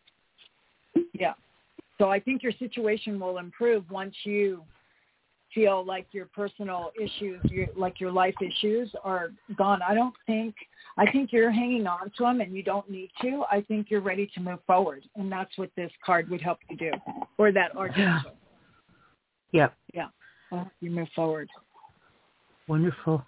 yeah, so I think your situation will improve once you feel like your personal issues, your, like your life issues are gone. I don't think, I think you're hanging on to them and you don't need to. I think you're ready to move forward. And that's what this card would help you do, or that archangel. Yeah. Yeah. Well, you move forward. Wonderful.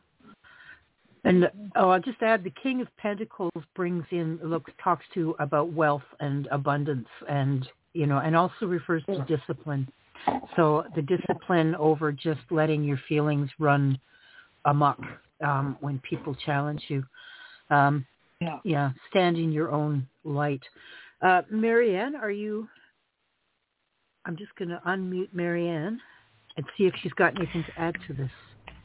And oh, I'll just add, the King of Pentacles brings in, looks, talks to about wealth and abundance, and, you know, and also refers to discipline. So the discipline over just letting your feelings run amok um, when people challenge you. Um, yeah. Yeah. Stand in your own light. Uh, Marianne, are you, I'm just going to unmute Marianne and see if she's got anything to add to this.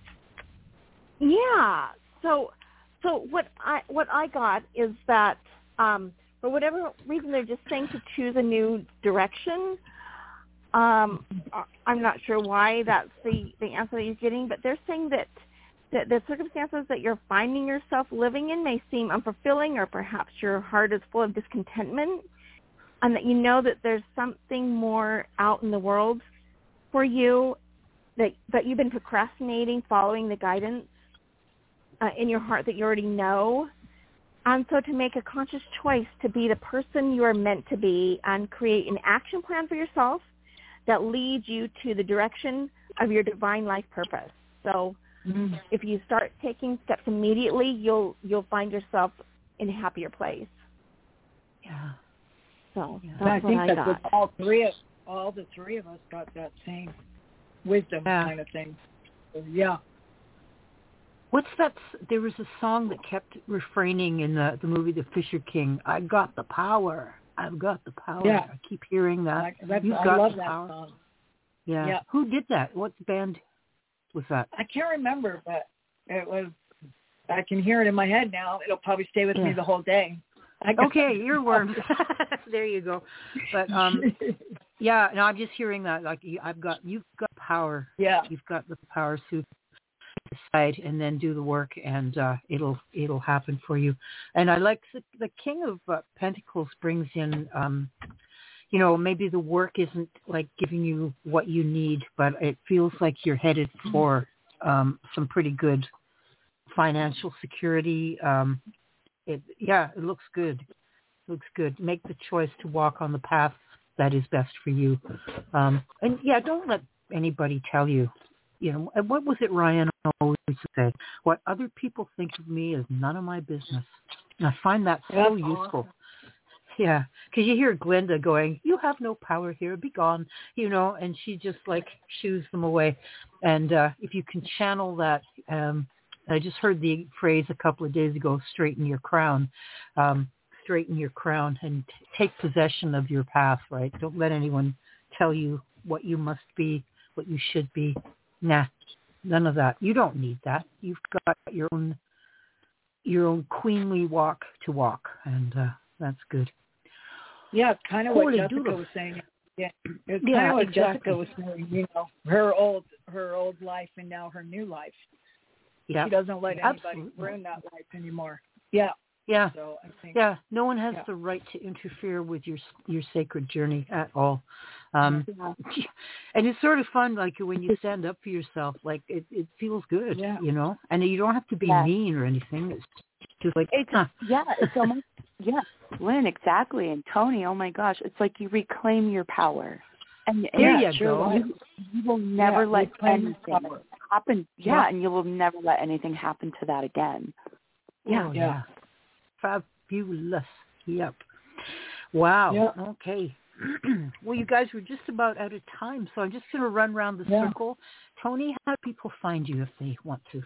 Yeah. So, so what I what I got is that um, for whatever reason they're just saying to choose a new direction. Um, I'm not sure why that's the, the answer that you're getting, but they're saying that, that the circumstances that you're finding yourself living in may seem unfulfilling, or perhaps your heart is full of discontentment, and that you know that there's something more out in the world for you, that, that you've been procrastinating following the guidance uh, in your heart that you already know. And so to make a conscious choice to be the person you are meant to be and create an action plan for yourself that leads you to the direction of your divine life purpose. So mm-hmm. if you start taking steps immediately, you'll you'll find yourself in a happier place. Yeah. So yeah. that's I what think I that got. with all three of all the three of us got that same wisdom yeah. kind of thing. So, yeah. What's that? There was a song that kept refraining in the, the movie The Fisher King. I got the power. I've got the power. Yeah. I keep hearing that. I, that's, You've I got love the that power. song. Yeah. yeah. Who did that? What band was that? I can't remember, but it was, I can hear it in my head now. It'll probably stay with yeah. me the whole day. Okay, earworms. There you go. But um, yeah, no, I'm just hearing that. Like I've got, you've got power. Yeah, you've got the power to decide and then do the work, and uh, it'll it'll happen for you. And I like the, the King of uh, Pentacles brings in, um, you know, maybe the work isn't like giving you what you need, but it feels like you're headed for um, some pretty good financial security. Um, It, yeah, it looks good. It looks good. Make the choice to walk on the path that is best for you. Um, and yeah, don't let anybody tell you, you know, what was it Ryan always said? What other people think of me is none of my business. And I find that so That's useful. awesome. Yeah, because you hear Glenda going, you have no power here, be gone, you know, and she just like shoos them away. And uh, if you can channel that, um, I just heard the phrase a couple of days ago, straighten your crown, um, straighten your crown and t- take possession of your path, right? Don't let anyone tell you what you must be, what you should be. Nah, none of that. You don't need that. You've got your own, your own queenly walk to walk, and uh, that's good. Yeah, it's kind of Holy what Jessica doodle. was saying. Yeah, it's Yeah, kind of what exactly. Jessica was saying. You know, her old her old life and now her new life. Yeah, she doesn't let anybody absolutely. ruin that life anymore. Yeah. Yeah. So I think. Yeah. No one has yeah. the right to interfere with your your sacred journey at all. Um, Yeah. And it's sort of fun, like when you stand up for yourself, like it, it feels good, Yeah. you know. And you don't have to be Yeah. mean or anything. It's just like, It's huh. yeah, it's almost yeah, Lynn, exactly. And Tony, oh my gosh, it's like you reclaim your power. And There yeah, you sure, go. You, you will never Yeah, let reclaim your anything power. happen. Yeah, Yeah. and you will never let anything happen to that again. Yeah. Oh, Yeah. yeah. Fabulous. Yep. Wow. Yeah. Okay. Well, you guys, we're just about out of time, so I'm just going to run around the Yeah. circle. Tony, how do people find you if they want to?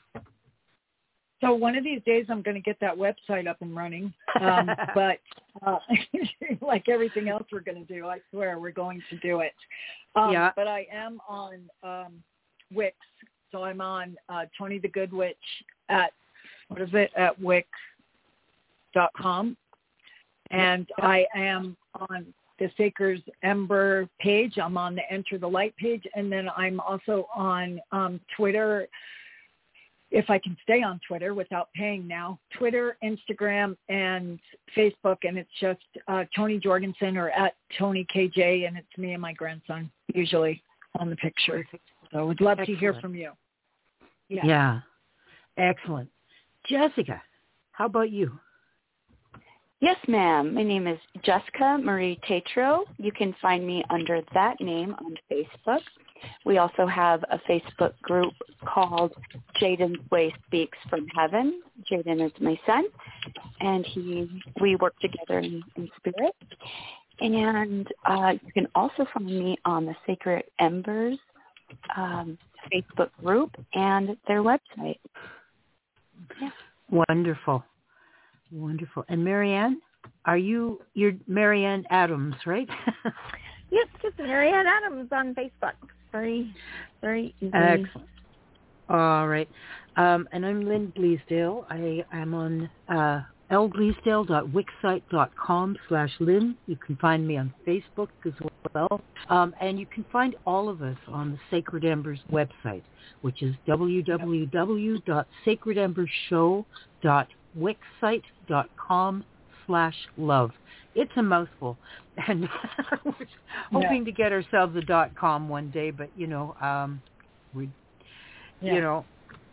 So one of these days I'm going to get that website up and running. Um, but uh, like everything else we're going to do, I swear we're going to do it. Um, Yeah. But I am on um, Wix. So I'm on uh, Tony the Good Witch at, what is it, at wix dot com. And I am on the Saker's Ember page. I'm on the Enter the Light page. And then I'm also on um, Twitter, if I can stay on Twitter without paying now, Twitter, Instagram, and Facebook. And it's just uh, Tony Jorgensen or at Tony K J, and it's me and my grandson usually on the picture. So we'd love Excellent. to hear from you. Yeah. Yeah. Excellent. Jessica, how about you? Yes, ma'am. My name is Jessica Marie Tetreault. You can find me under that name on Facebook. We also have a Facebook group called Jaden's Way Speaks from Heaven. Jaden is my son, and he we work together in, in spirit. And uh, you can also find me on the Sacred Embers um, Facebook group and their website. Yeah. Wonderful. Wonderful. And Marianne, are you, you're Marianne Adams, right? Yep, just Marianne Adams on Facebook. Very, very easy. Excellent. All right. Um, and I'm Lynn Bleasdale. I am on uh, l bleasdale dot wixsite dot com slash Lynn. You can find me on Facebook as well. Um, and you can find all of us on the Sacred Embers website, which is w w w dot sacred embers show dot wixsite dot com slash love. It's a mouthful, and we're hoping to get ourselves a dot com one day, but you know, um, we, Yeah. you know,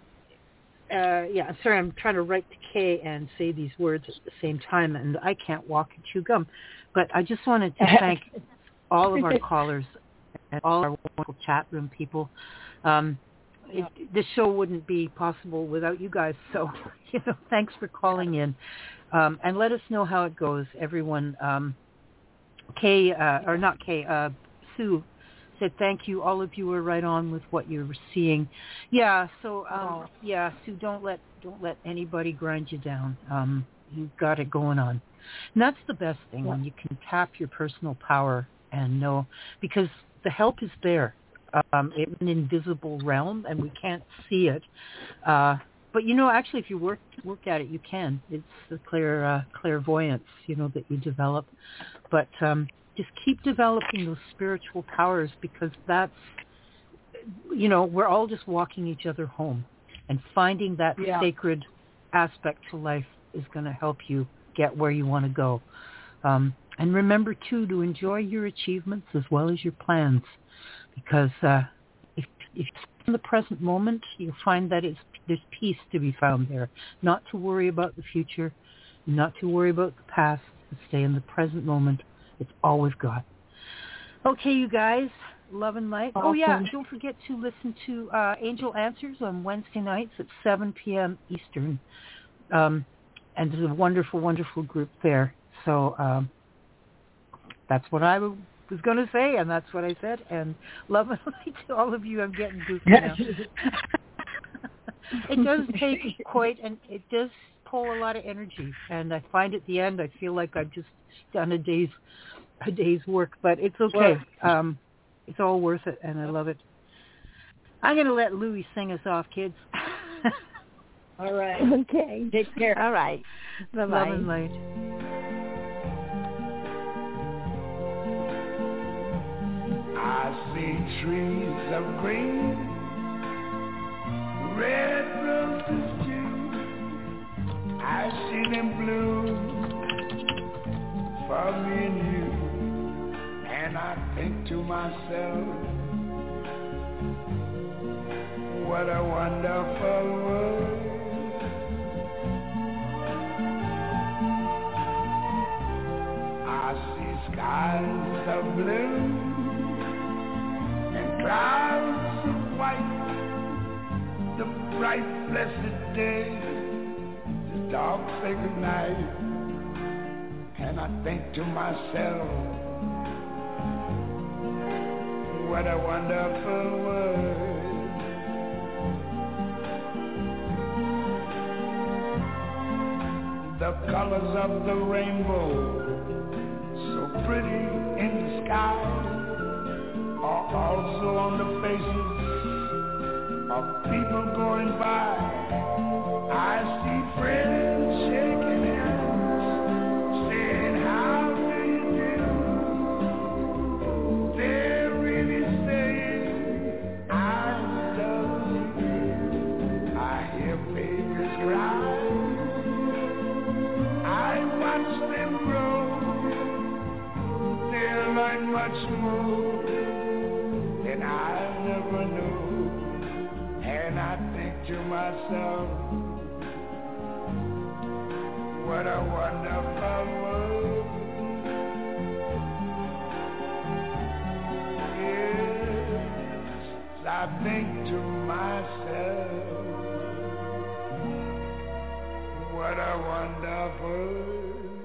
uh, yeah. Sorry, I'm trying to write the K and say these words at the same time, and I can't walk and chew gum. But I just wanted to thank all of our callers and all our wonderful chat room people. Um, It, this show wouldn't be possible without you guys. So, you know, thanks for calling in. Um, and let us know how it goes, everyone. Um, Kay, uh, or not Kay, uh, Sue said thank you. All of you were right on with what you were seeing. Yeah, so, um, yeah, Sue, don't let don't let anybody grind you down. Um, you've got it going on. And that's the best thing, when you can tap your personal power and know, because the help is there. Um, it's an invisible realm, and we can't see it, uh, but you know, actually, if you work work at it, you can. It's the clear uh, clairvoyance, you know, that you develop. But um, just keep developing those spiritual powers, because that's, you know, we're all just walking each other home, and finding that yeah. sacred aspect to life is going to help you get where you want to go. Um, and remember, too, to enjoy your achievements as well as your plans, because uh, if, if you're in the present moment, you'll find that it's, there's peace to be found there. Not to worry about the future, not to worry about the past, but stay in the present moment. It's all we've got. Okay, you guys, love and light. Awesome. Oh, yeah, don't forget to listen to uh, Angel Answers on Wednesday nights at seven p.m. Eastern. Um, and there's a wonderful, wonderful group there. So um, that's what I was going to say, and that's what I said. And love and light to all of you. I'm getting goofy now. It does take quite, and it does pull a lot of energy. And I find at the end, I feel like I've just done a day's a day's work, but it's okay. Um, it's all worth it, and I love it. I'm going to let Louie sing us off, kids. All right. Okay. Take care. All right. Bye-bye. Love and light. I see trees of green, red roses too. I see them bloom for me and you, and I think to myself, what a wonderful world. I see skies of blue and clouds of white, the bright blessed day, the dark sacred night, and I think to myself, what a wonderful world. The colors of the rainbow, so pretty in the sky, are also on the faces of people going by. I see friends shaking hands, saying, how do you do? They're really saying, I love you. I hear babies cry. Watch them grow, they'll learn much more than I never knew. And I think to myself, what a wonderful world. Yes, I think to myself, what a wonderful